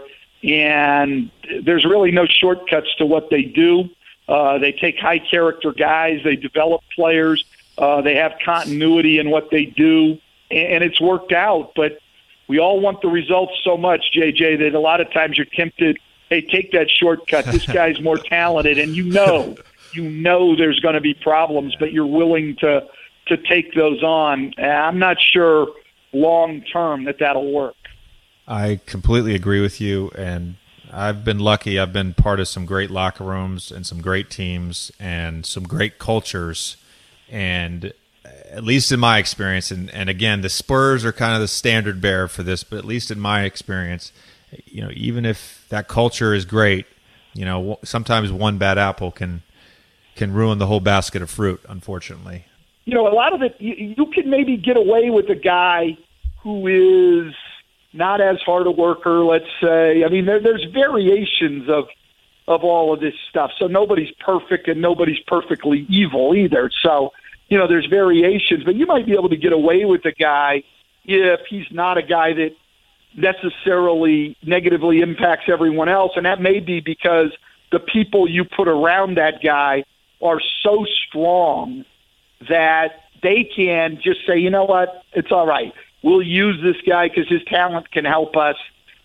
and there's really no shortcuts to what they do. Uh, they take high-character guys. They develop players. Uh, they have continuity in what they do, and it's worked out. But we all want the results so much, J J, that a lot of times you're tempted, hey, take that shortcut. This guy's more talented, and you know, you know there's going to be problems, but you're willing to to take those on. I'm not sure long-term that that'll work. I completely agree with you, and I've been lucky. I've been part of some great locker rooms and some great teams and some great cultures. And at least in my experience, and, and again, the Spurs are kind of the standard bearer for this, but at least in my experience, you know, even if that culture is great, you know, sometimes one bad apple can can ruin the whole basket of fruit, unfortunately. You know, a lot of it, you, you can maybe get away with a guy who is not as hard a worker, let's say. I mean, there, there's variations of of all of this stuff. So nobody's perfect and nobody's perfectly evil either. So, you know, there's variations, but you might be able to get away with a guy if he's not a guy that necessarily negatively impacts everyone else. And that may be because the people you put around that guy are so strong that they can just say, you know what, it's all right. We'll use this guy because his talent can help us,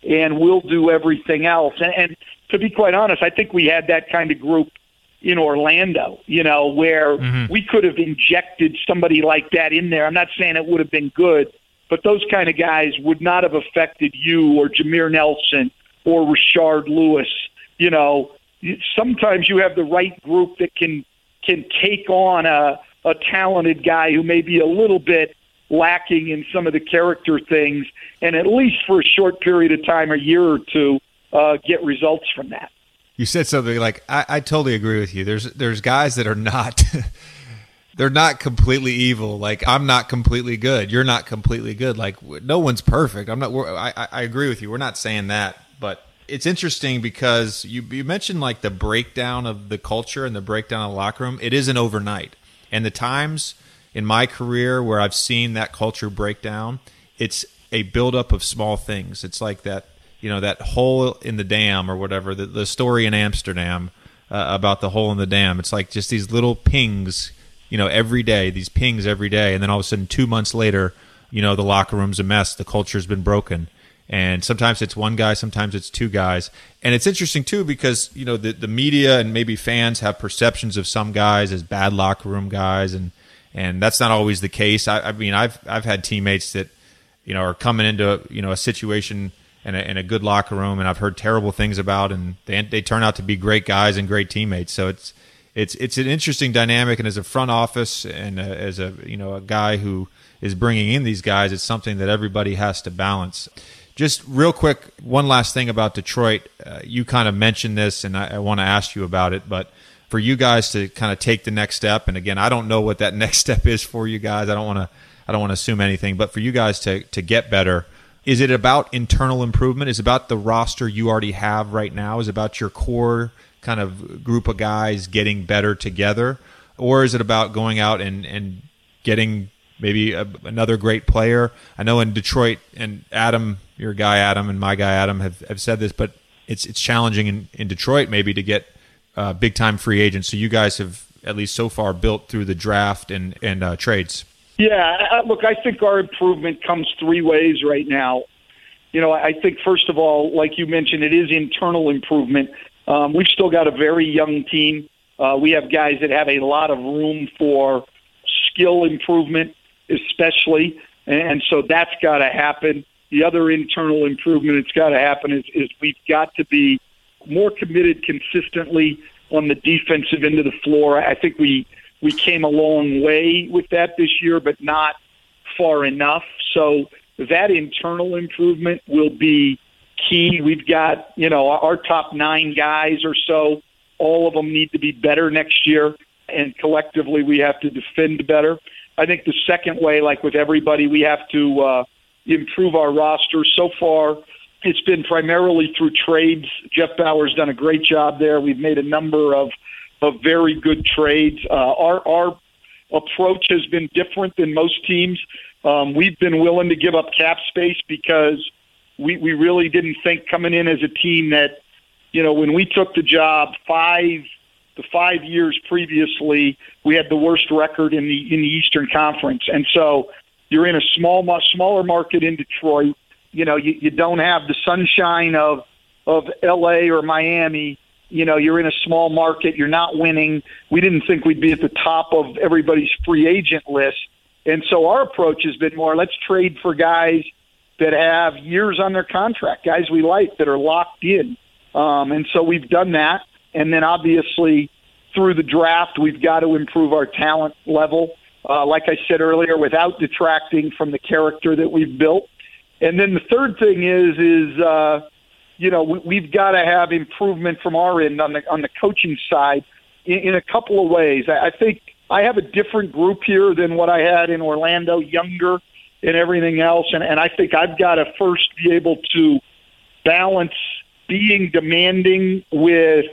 and we'll do everything else. And, and to be quite honest, I think we had that kind of group in Orlando, you know, where mm-hmm. we could have injected somebody like that in there. I'm not saying it would have been good, but those kind of guys would not have affected you or Jameer Nelson or Rashard Lewis. You know, sometimes you have the right group that can can take on a, a talented guy who may be a little bit lacking in some of the character things, and at least for a short period of time, a year or two, uh, get results from that. You said something like, I, I totally agree with you. There's there's guys that are not, they're not completely evil. Like, I'm not completely good. You're not completely good. Like, no one's perfect. I'm not. We're, I I agree with you. We're not saying that, but it's interesting because you you mentioned like the breakdown of the culture and the breakdown of the locker room. It isn't overnight, and the times in my career where I've seen that culture break down, it's a buildup of small things. It's like that. You know, that hole in the dam or whatever, the, the story in Amsterdam uh, about the hole in the dam. It's like just these little pings, you know, every day, these pings every day. And then all of a sudden, two months later, you know, the locker room's a mess. The culture's been broken. And sometimes it's one guy, sometimes it's two guys. And it's interesting, too, because, you know, the, the media and maybe fans have perceptions of some guys as bad locker room guys. And, and that's not always the case. I, I mean, I've I've had teammates that, you know, are coming into, you know, a situation – In a, in a good locker room, and I've heard terrible things about, and they they turn out to be great guys and great teammates. So it's it's it's an interesting dynamic, and as a front office and a, as a you know a guy who is bringing in these guys, it's something that everybody has to balance. Just real quick, one last thing about Detroit. Uh, you kind of mentioned this, and I, I want to ask you about it, but for you guys to kind of take the next step, and again, I don't know what that next step is for you guys. I don't want to I don't want to assume anything, but for you guys to to get better. Is it about internal improvement? Is it about the roster you already have right now? Is it about your core kind of group of guys getting better together? Or is it about going out and, and getting maybe a, another great player? I know in Detroit, and Adam, your guy Adam and my guy Adam have, have said this, but it's it's challenging in, in Detroit maybe to get uh, big-time free agents. So you guys have, at least so far, built through the draft and, and uh, trades. Yeah, look, I think our improvement comes three ways right now. You know, I think, first of all, like you mentioned, it is internal improvement. Um, we've still got a very young team. Uh, we have guys that have a lot of room for skill improvement, especially, and so that's got to happen. The other internal improvement that's got to happen is, is we've got to be more committed consistently on the defensive end of the floor. I think we We came a long way with that this year, but not far enough. So that internal improvement will be key. We've got, you know, our top nine guys or so, all of them need to be better next year, and collectively we have to defend better. I think the second way, like with everybody, we have to uh, improve our roster. So far, it's been primarily through trades. Jeff Bauer's done a great job there. We've made a number of of very good trades. Uh, our our approach has been different than most teams. Um, we've been willing to give up cap space because we, we really didn't think coming in as a team that, you know, when we took the job five the five years previously, we had the worst record in the in the Eastern Conference. And so you're in a small smaller market in Detroit. You know, you, you don't have the sunshine of of L A or Miami. You know, you're in a small market. You're not winning. We didn't think we'd be at the top of everybody's free agent list. And so our approach has been more, let's trade for guys that have years on their contract, guys we like that are locked in. Um, and so we've done that. And then obviously through the draft, we've got to improve our talent level, uh, like I said earlier, without detracting from the character that we've built. And then the third thing is, is uh, you know, we, we've got to have improvement from our end on the on the coaching side in, in a couple of ways. I, I think I have a different group here than what I had in Orlando, younger and everything else. And, and I think I've got to first be able to balance being demanding with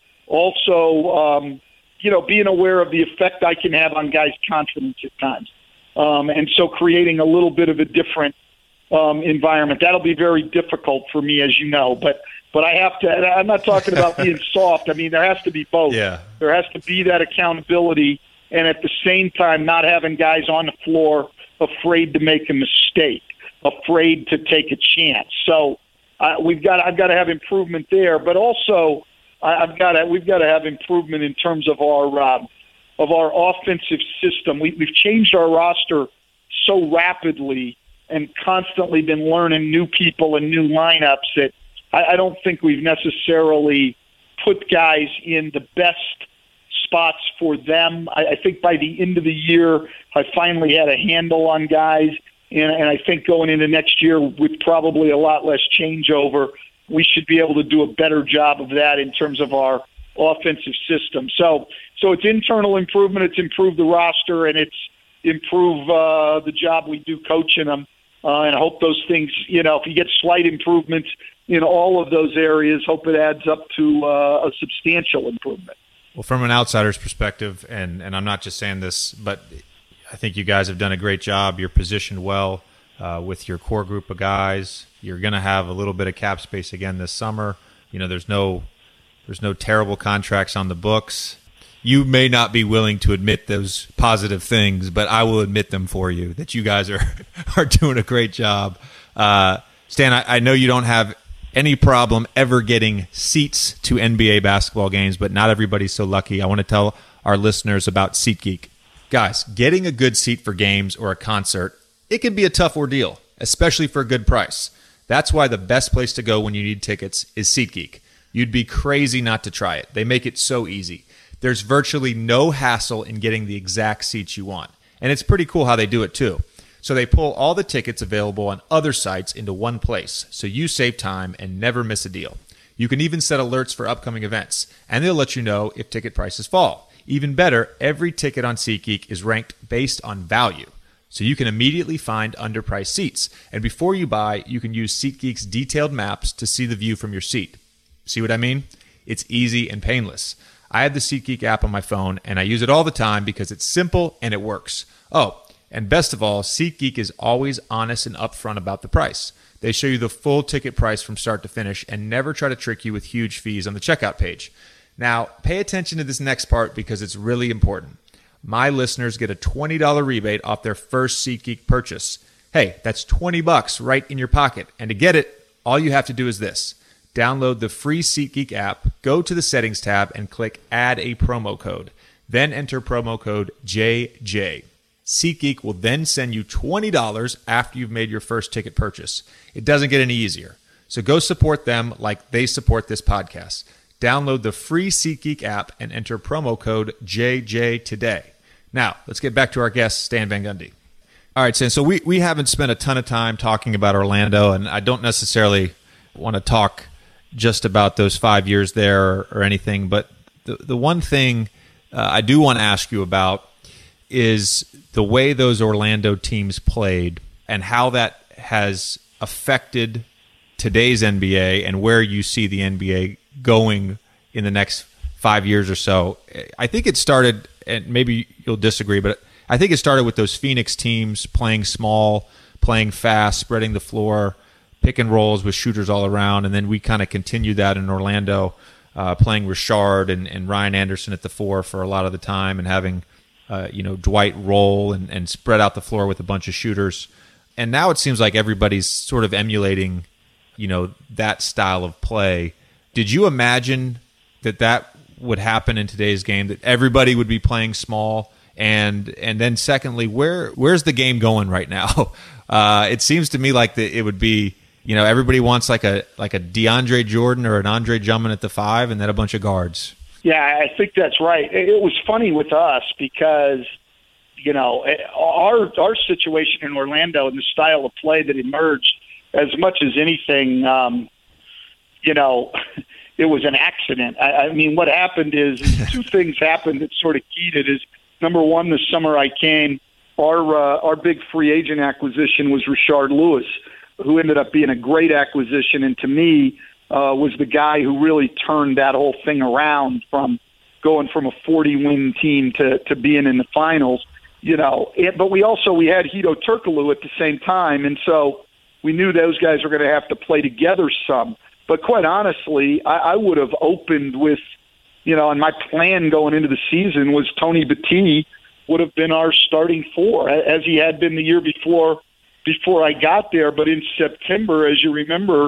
also, um, you know, being aware of the effect I can have on guys' confidence at times. Um, and so creating a little bit of a different um, environment. That'll be very difficult for me, as you know. But but I have to, and I'm not talking about being soft. I mean, there has to be both. Yeah. There has to be that accountability, and at the same time not having guys on the floor afraid to make a mistake, afraid to take a chance. So uh, we've got I've got to have improvement there. But also, I, I've got to, we've got to have improvement in terms of our uh, of our offensive system. We, we've changed our roster so rapidly and constantly been learning new people and new lineups that I, I don't think we've necessarily put guys in the best spots for them. I, I think by the end of the year, I finally had a handle on guys, and, and I think going into next year with probably a lot less changeover, we should be able to do a better job of that in terms of our offensive system. So, so it's internal improvement, it's improved the roster, and it's improve uh, the job we do coaching them. Uh, and I hope those things, you know, if you get slight improvements in all of those areas, hope it adds up to uh, a substantial improvement. Well, from an outsider's perspective, and, and I'm not just saying this, but I think you guys have done a great job. You're positioned well uh, with your core group of guys. You're going to have a little bit of cap space again this summer. You know, there's no there's no terrible contracts on the books. You may not be willing to admit those positive things, but I will admit them for you, that you guys are, are doing a great job. Uh, Stan, I, I know you don't have any problem ever getting seats to N B A basketball games, but not everybody's so lucky. I want to tell our listeners about SeatGeek. Guys, getting a good seat for games or a concert, it can be a tough ordeal, especially for a good price. That's why the best place to go when you need tickets is SeatGeek. You'd be crazy not to try it. They make it so easy. There's virtually no hassle in getting the exact seats you want. And it's pretty cool how they do it too. So they pull all the tickets available on other sites into one place, so you save time and never miss a deal. You can even set alerts for upcoming events, and they'll let you know if ticket prices fall. Even better, every ticket on SeatGeek is ranked based on value, so you can immediately find underpriced seats. And before you buy, you can use SeatGeek's detailed maps to see the view from your seat. See what I mean? It's easy and painless. I have the SeatGeek app on my phone, and I use it all the time because it's simple and it works. Oh, and best of all, SeatGeek is always honest and upfront about the price. They show you the full ticket price from start to finish and never try to trick you with huge fees on the checkout page. Now, pay attention to this next part because it's really important. My listeners get a twenty dollars rebate off their first SeatGeek purchase. Hey, that's twenty bucks right in your pocket. And to get it, all you have to do is this. Download the free SeatGeek app, go to the Settings tab, and click Add a Promo Code. Then enter promo code J J. SeatGeek will then send you twenty dollars after you've made your first ticket purchase. It doesn't get any easier. So go support them like they support this podcast. Download the free SeatGeek app and enter promo code J J today. Now, let's get back to our guest, Stan Van Gundy. All right, Stan, so we, we haven't spent a ton of time talking about Orlando, and I don't necessarily want to talk just about those five years there or, or anything, but the, the one thing uh, I do want to ask you about is the way those Orlando teams played and how that has affected today's N B A and where you see the N B A going in the next five years or so. I think it started, and maybe you'll disagree, but I think it started with those Phoenix teams playing small, playing fast, spreading the floor, pick and rolls with shooters all around, and then we kind of continued that in Orlando, uh, playing Richard and, and Ryan Anderson at the four for a lot of the time, and having uh, you know Dwight roll and, and spread out the floor with a bunch of shooters. And now it seems like everybody's sort of emulating, you know, that style of play. Did you imagine that that would happen in today's game, that everybody would be playing small? And and then secondly, where where's the game going right now? Uh, it seems to me like the, it would be, you know, everybody wants like a like a DeAndre Jordan or an Andre Drummond at the five, and then a bunch of guards. Yeah, I think that's right. It was funny with us because, you know, our our situation in Orlando and the style of play that emerged, as much as anything, um, you know, it was an accident. I, I mean, what happened is two things happened that sort of keyed it. Is number one, the summer I came, our uh, our big free agent acquisition was Richard Lewis, who ended up being a great acquisition, and to me uh, was the guy who really turned that whole thing around from going from a forty-win team to, to being in the finals. You know, it, but we also we had Hedo Turkoglu at the same time, and so we knew those guys were going to have to play together some. But quite honestly, I, I would have opened with, you know, and my plan going into the season was Tony Battie would have been our starting four, as he had been the year before before I got there. But in September, as you remember,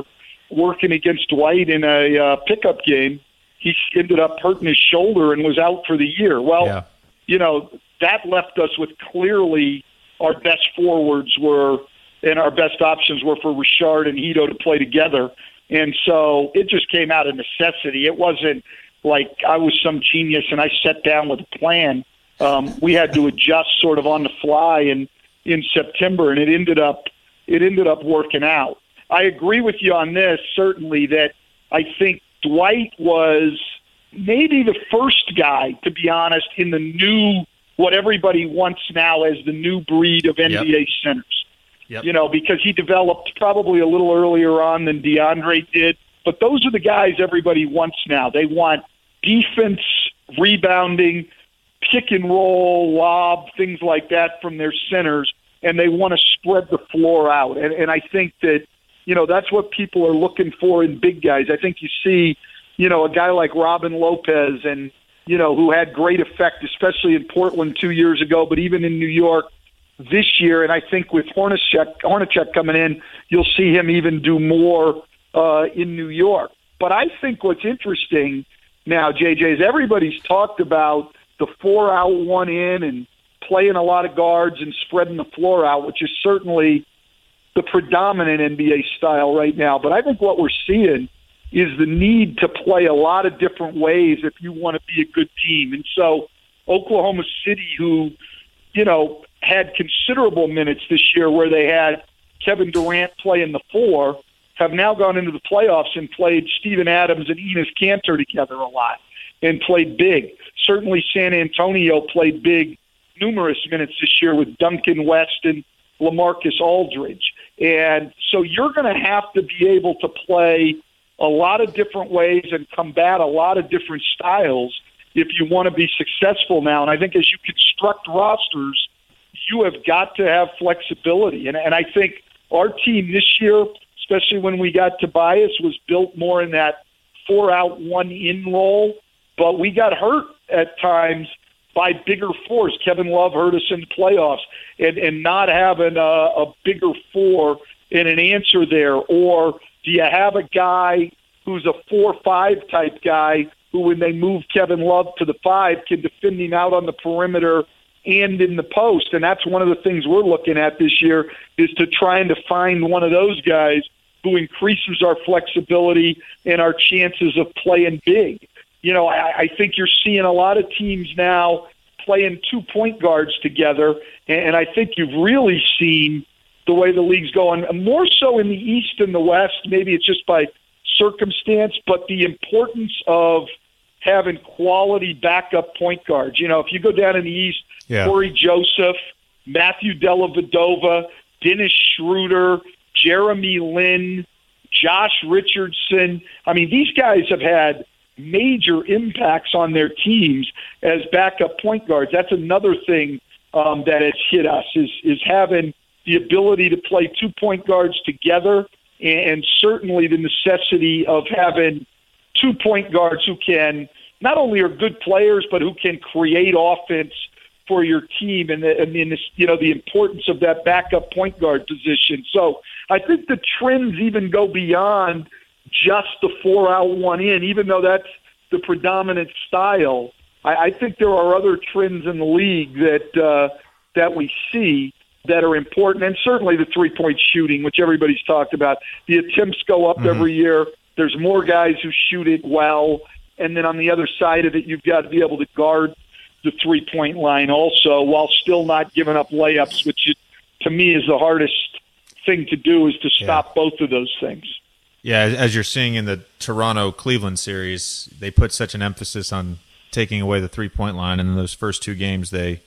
working against Dwight in a uh, pickup game, he ended up hurting his shoulder and was out for the year. Well, yeah. you know, that left us with clearly our best forwards were and our best options were for Richard and Hedo to play together. And so it just came out of necessity. It wasn't like I was some genius and I sat down with a plan. Um, we had to adjust sort of on the fly in, in September, and it ended up it ended up working out. I agree with you on this, certainly, that I think Dwight was maybe the first guy, to be honest, in the new, what everybody wants now as the new breed of N B A yep. centers. Yep. You know, because he developed probably a little earlier on than DeAndre did. But those are the guys everybody wants now. They want defense, rebounding, pick and roll, lob, things like that from their centers, and they want to spread the floor out. And, and I think that, you know, that's what people are looking for in big guys. I think you see, you know, a guy like Robin Lopez and, you know, who had great effect, especially in Portland two years ago, but even in New York this year. And I think with Hornacek, Hornacek coming in, you'll see him even do more uh, in New York. But I think what's interesting now, J J, is everybody's talked about the four out, one in, and playing a lot of guards and spreading the floor out, which is certainly the predominant N B A style right now. But I think what we're seeing is the need to play a lot of different ways if you want to be a good team. And so Oklahoma City, who, you know, had considerable minutes this year where they had Kevin Durant playing the four, have now gone into the playoffs and played Steven Adams and Enes Kanter together a lot and played big. Certainly San Antonio played big numerous minutes this year with Duncan West and LaMarcus Aldridge. And so you're going to have to be able to play a lot of different ways and combat a lot of different styles if you want to be successful now. And I think as you construct rosters, you have got to have flexibility. And, and I think our team this year, especially when we got Tobias, was built more in that four-out, one-in role. But we got hurt at times by bigger fours. Kevin Love hurt us in the playoffs, and, and not having a, a bigger four and an answer there. Or do you have a guy who's a four five type guy who, when they move Kevin Love to the five, can defend him out on the perimeter and in the post? And that's one of the things we're looking at this year, is to trying to find one of those guys who increases our flexibility and our chances of playing big. You know, I, I think you're seeing a lot of teams now playing two point guards together, and I think you've really seen the way the league's going, more so in the East and the West. Maybe it's just by circumstance, but the importance of having quality backup point guards. You know, if you go down in the East, yeah. Corey Joseph, Matthew Dellavedova, Dennis Schroeder, Jeremy Lin, Josh Richardson. I mean, these guys have had major impacts on their teams as backup point guards. That's another thing um, that has hit us, is is having the ability to play two point guards together, and certainly the necessity of having two point guards who can not only are good players, but who can create offense for your team, and the, I mean, this, you know, the importance of that backup point guard position. So I think the trends even go beyond just the four out, one in, even though that's the predominant style. I, I think there are other trends in the league that uh, that we see that are important, and certainly the three-point shooting, which everybody's talked about. The attempts go up mm-hmm. every year. There's more guys who shoot it well, and then on the other side of it, you've got to be able to guard the three-point line also, while still not giving up layups, which it, to me is the hardest thing to do, is to stop yeah. both of those things. Yeah, as you're seeing in the Toronto-Cleveland series, they put such an emphasis on taking away the three-point line, and in those first two games, they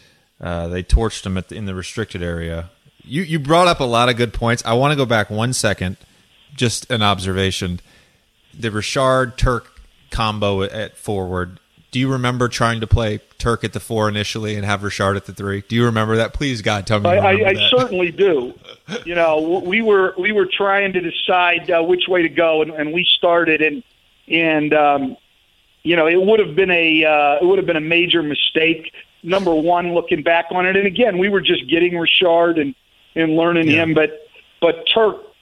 uh, they torched them at the, in the restricted area. You you brought up a lot of good points. I want to go back one second, just an observation. The Richard-Turk combo at forward, do you remember trying to play Turk at the four initially and have Richard at the three? Do you remember that? Please, God, tell me you I, I, that. I certainly do. You know, we were we were trying to decide uh, which way to go, and, and we started, and and um, you know, it would have been a uh, it would have been a major mistake. Number one, looking back on it, and again, we were just getting Richard and and learning yeah. him, but but Turk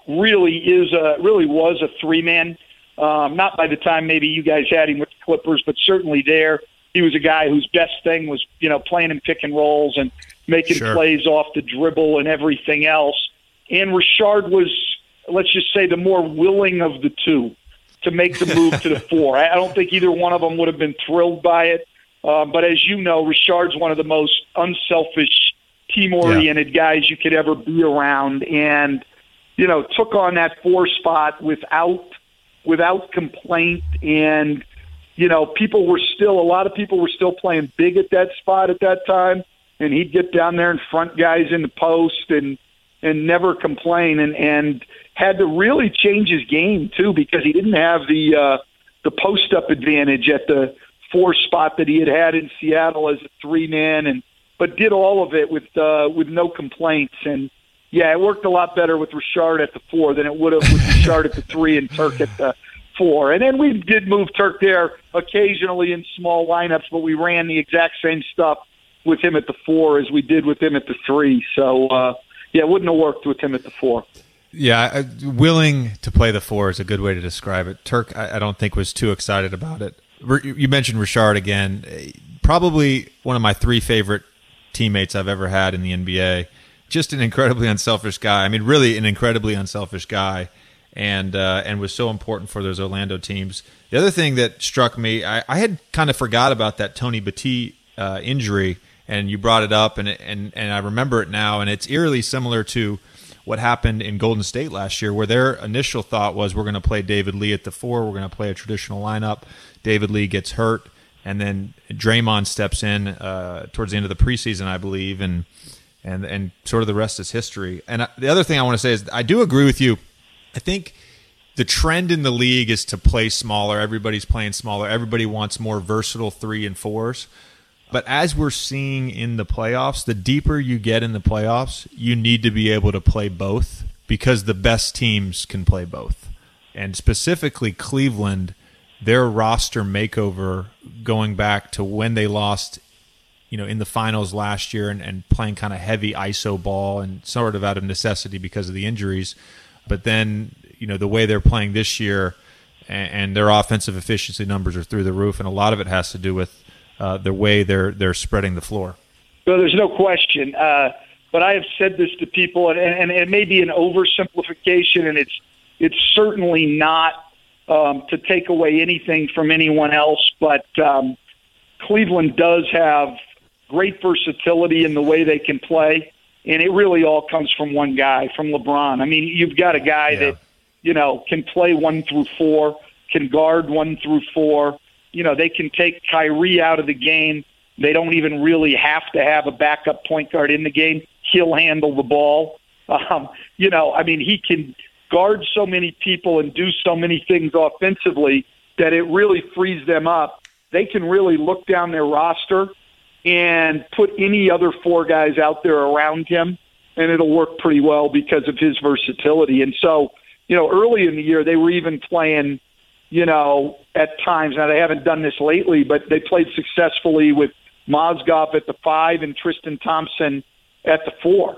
really is a really was a three man. Um, not by the time maybe you guys had him with the Clippers, but certainly there. He was a guy whose best thing was, you know, playing in pick and rolls and making sure. plays off the dribble and everything else. And Richard was, let's just say, the more willing of the two to make the move to the four. I don't think either one of them would have been thrilled by it. Um, but as you know, Richard's one of the most unselfish, team-oriented yeah. guys you could ever be around. And, you know, took on that four spot without without complaint. And, you know, people were still, a lot of people were still playing big at that spot at that time. And he'd get down there and front guys in the post and, and never complain, and, and had to really change his game too, because he didn't have the, uh, the post up advantage at the four spot that he had had in Seattle as a three man, and, but did all of it with, uh, with no complaints. And, yeah, it worked a lot better with Richard at the four than it would have with Richard at the three and Turk at the four. And then we did move Turk there occasionally in small lineups, but we ran the exact same stuff with him at the four as we did with him at the three. So, uh, yeah, it wouldn't have worked with him at the four. Yeah, willing to play the four is a good way to describe it. Turk, I don't think, was too excited about it. You mentioned Richard again. Probably one of my three favorite teammates I've ever had in the N B A. Just an incredibly unselfish guy. I mean, really an incredibly unselfish guy, and uh, and was so important for those Orlando teams. The other thing that struck me, I, I had kind of forgot about that Tony Battie uh, injury, and you brought it up, and and and I remember it now, and it's eerily similar to what happened in Golden State last year, where their initial thought was, we're going to play David Lee at the four, we're going to play a traditional lineup. David Lee gets hurt, and then Draymond steps in uh, towards the end of the preseason, I believe, and and and sort of the rest is history. And the other thing I want to say is I do agree with you. I think the trend in the league is to play smaller. Everybody's playing smaller. Everybody wants more versatile three and fours. But as we're seeing in the playoffs, the deeper you get in the playoffs, you need to be able to play both, because the best teams can play both. And specifically Cleveland, their roster makeover going back to when they lost, you know, in the finals last year and, and playing kind of heavy I S O ball and sort of out of necessity because of the injuries. But then, you know, the way they're playing this year and, and their offensive efficiency numbers are through the roof. And a lot of it has to do with uh, the way they're they're spreading the floor. Well, there's no question. Uh, but I have said this to people, and, and it may be an oversimplification, and it's it's certainly not um, to take away anything from anyone else, but um, Cleveland does have great versatility in the way they can play, and it really all comes from one guy, from LeBron. I mean, you've got a guy yeah. that, you know, can play one through four, can guard one through four. You know, they can take Kyrie out of the game. They don't even really have to have a backup point guard in the game. He'll handle the ball. Um, you know, I mean, he can guard so many people and do so many things offensively that it really frees them up. They can really look down their roster and put any other four guys out there around him, and it'll work pretty well because of his versatility. And so, you know, early in the year, they were even playing, you know, at times, now they haven't done this lately, but they played successfully with Mozgov at the five and Tristan Thompson at the four.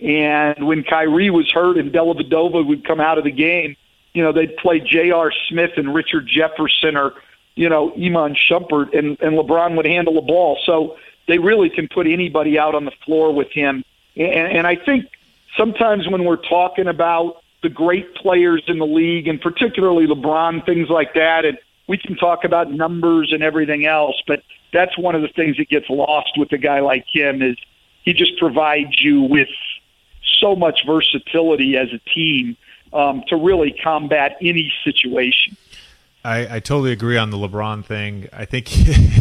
And when Kyrie was hurt and Dellavedova would come out of the game, you know, they'd play J R. Smith and Richard Jefferson or, you know, Iman Shumpert, and, and LeBron would handle the ball. So they really can put anybody out on the floor with him. And, and I think sometimes when we're talking about the great players in the league, and particularly LeBron, things like that, and we can talk about numbers and everything else, but that's one of the things that gets lost with a guy like him is he just provides you with so much versatility as a team um, to really combat any situation. I, I totally agree on the LeBron thing. I think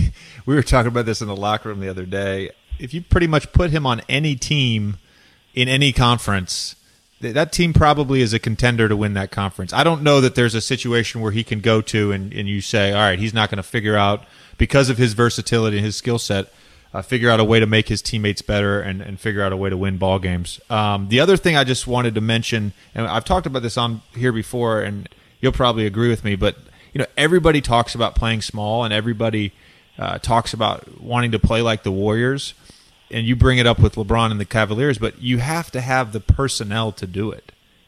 we were talking about this in the locker room the other day. If you pretty much put him on any team in any conference, that team probably is a contender to win that conference. I don't know that there's a situation where he can go to and, and you say, all right, he's not going to figure out, because of his versatility and his skill set, uh, figure out a way to make his teammates better and, and figure out a way to win ball games. Um, the other thing I just wanted to mention, and I've talked about this on here before, and you'll probably agree with me, but you know, everybody talks about playing small, and everybody uh, talks about wanting to play like the Warriors. And you bring it up with LeBron and the Cavaliers, but you have to have the personnel to do it.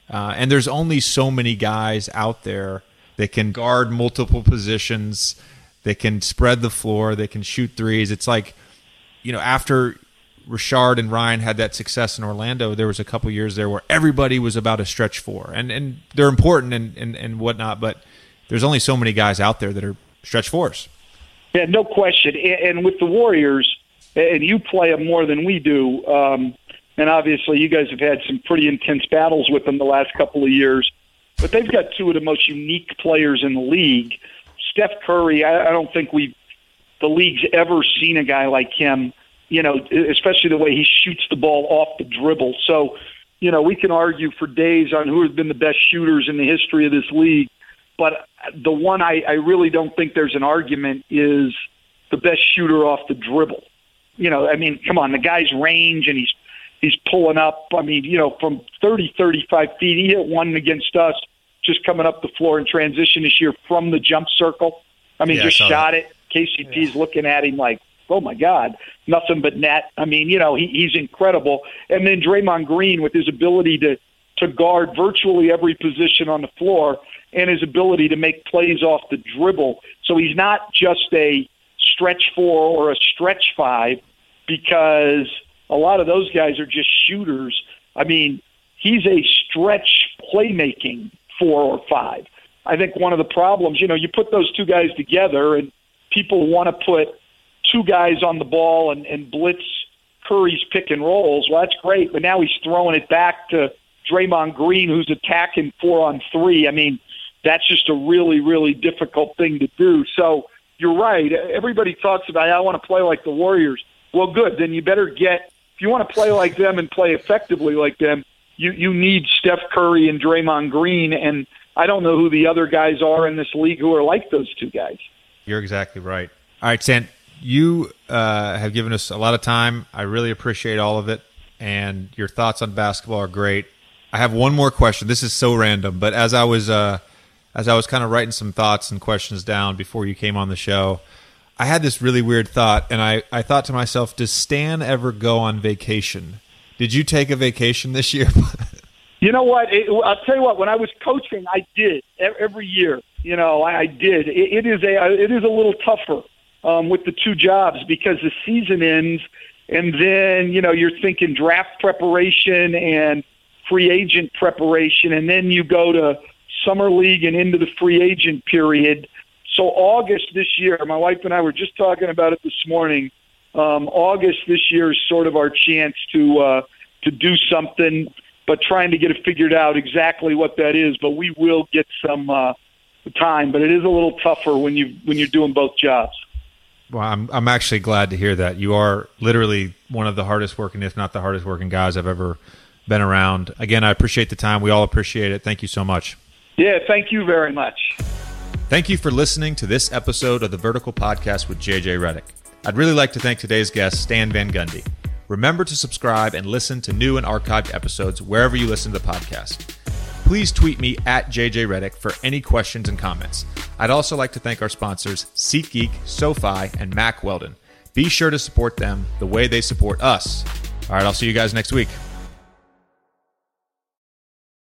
Uh, and there's only so many guys out there that can guard multiple positions, that can spread the floor, that can shoot threes. It's like, you know, after Richard and Ryan had that success in Orlando, there was a couple years there where everybody was about a stretch four. And and they're important and, and, and whatnot, but there's only so many guys out there that are stretch fours. Yeah, no question. And with the Warriors, and you play them more than we do, um, and obviously you guys have had some pretty intense battles with them the last couple of years, but they've got two of the most unique players in the league. Steph Curry, I, I don't think we've the league's ever seen a guy like him, you know, especially the way he shoots the ball off the dribble. So, you know, we can argue for days on who has been the best shooters in the history of this league, but the one I, I really don't think there's an argument is the best shooter off the dribble. You know, I mean, come on, the guy's range and he's he's pulling up. I mean, you know, from thirty, thirty-five feet, he hit one against us just coming up the floor in transition this year from the jump circle. I mean, yeah, just shot that. it. K C P's yeah. looking at him like, oh, my God, nothing but net. I mean, you know, he, he's incredible. And then Draymond Green with his ability to, to guard virtually every position on the floor and his ability to make plays off the dribble. So he's not just a stretch four or a stretch five, because a lot of those guys are just shooters. I mean, he's a stretch playmaking four or five. I think one of the problems, you know, you put those two guys together and people want to put two guys on the ball and, and blitz Curry's pick and rolls. Well, that's great, but now he's throwing it back to Draymond Green, who's attacking four on three. I mean, that's just a really, really difficult thing to do. So you're right. Everybody talks about, I want to play like the Warriors. Well, good. Then you better get, if you want to play like them and play effectively like them, you, you need Steph Curry and Draymond Green, and I don't know who the other guys are in this league who are like those two guys. You're exactly right. All right, Sant, you uh, have given us a lot of time. I really appreciate all of it, and your thoughts on basketball are great. I have one more question. This is so random, but as I was uh, as I was kind of writing some thoughts and questions down before you came on the show, I had this really weird thought, and I, I thought to myself, does Stan ever go on vacation? Did you take a vacation this year? You know what? It, I'll tell you what. When I was coaching, I did every year. You know, I, I did. It, it is a it is a little tougher um, with the two jobs because the season ends, and then you know you're thinking draft preparation and free agent preparation, and then you go to summer league and into the free agent period. So August this year, my wife and I were just talking about it this morning. Um, August this year is sort of our chance to uh, to do something, but trying to get it figured out exactly what that is. But we will get some uh, time. But it is a little tougher when you when you're doing both jobs. Well, I'm I'm actually glad to hear that. You are literally one of the hardest working, if not the hardest working guys I've ever been around. Again, I appreciate the time. We all appreciate it. Thank you so much. Yeah, thank you very much. Thank you for listening to this episode of the Vertical Podcast with J J Redick. I'd really like to thank today's guest, Stan Van Gundy. Remember to subscribe and listen to new and archived episodes wherever you listen to the podcast. Please tweet me at J J Redick for any questions and comments. I'd also like to thank our sponsors, SeatGeek, SoFi, and Mack Weldon. Be sure to support them the way they support us. All right, I'll see you guys next week.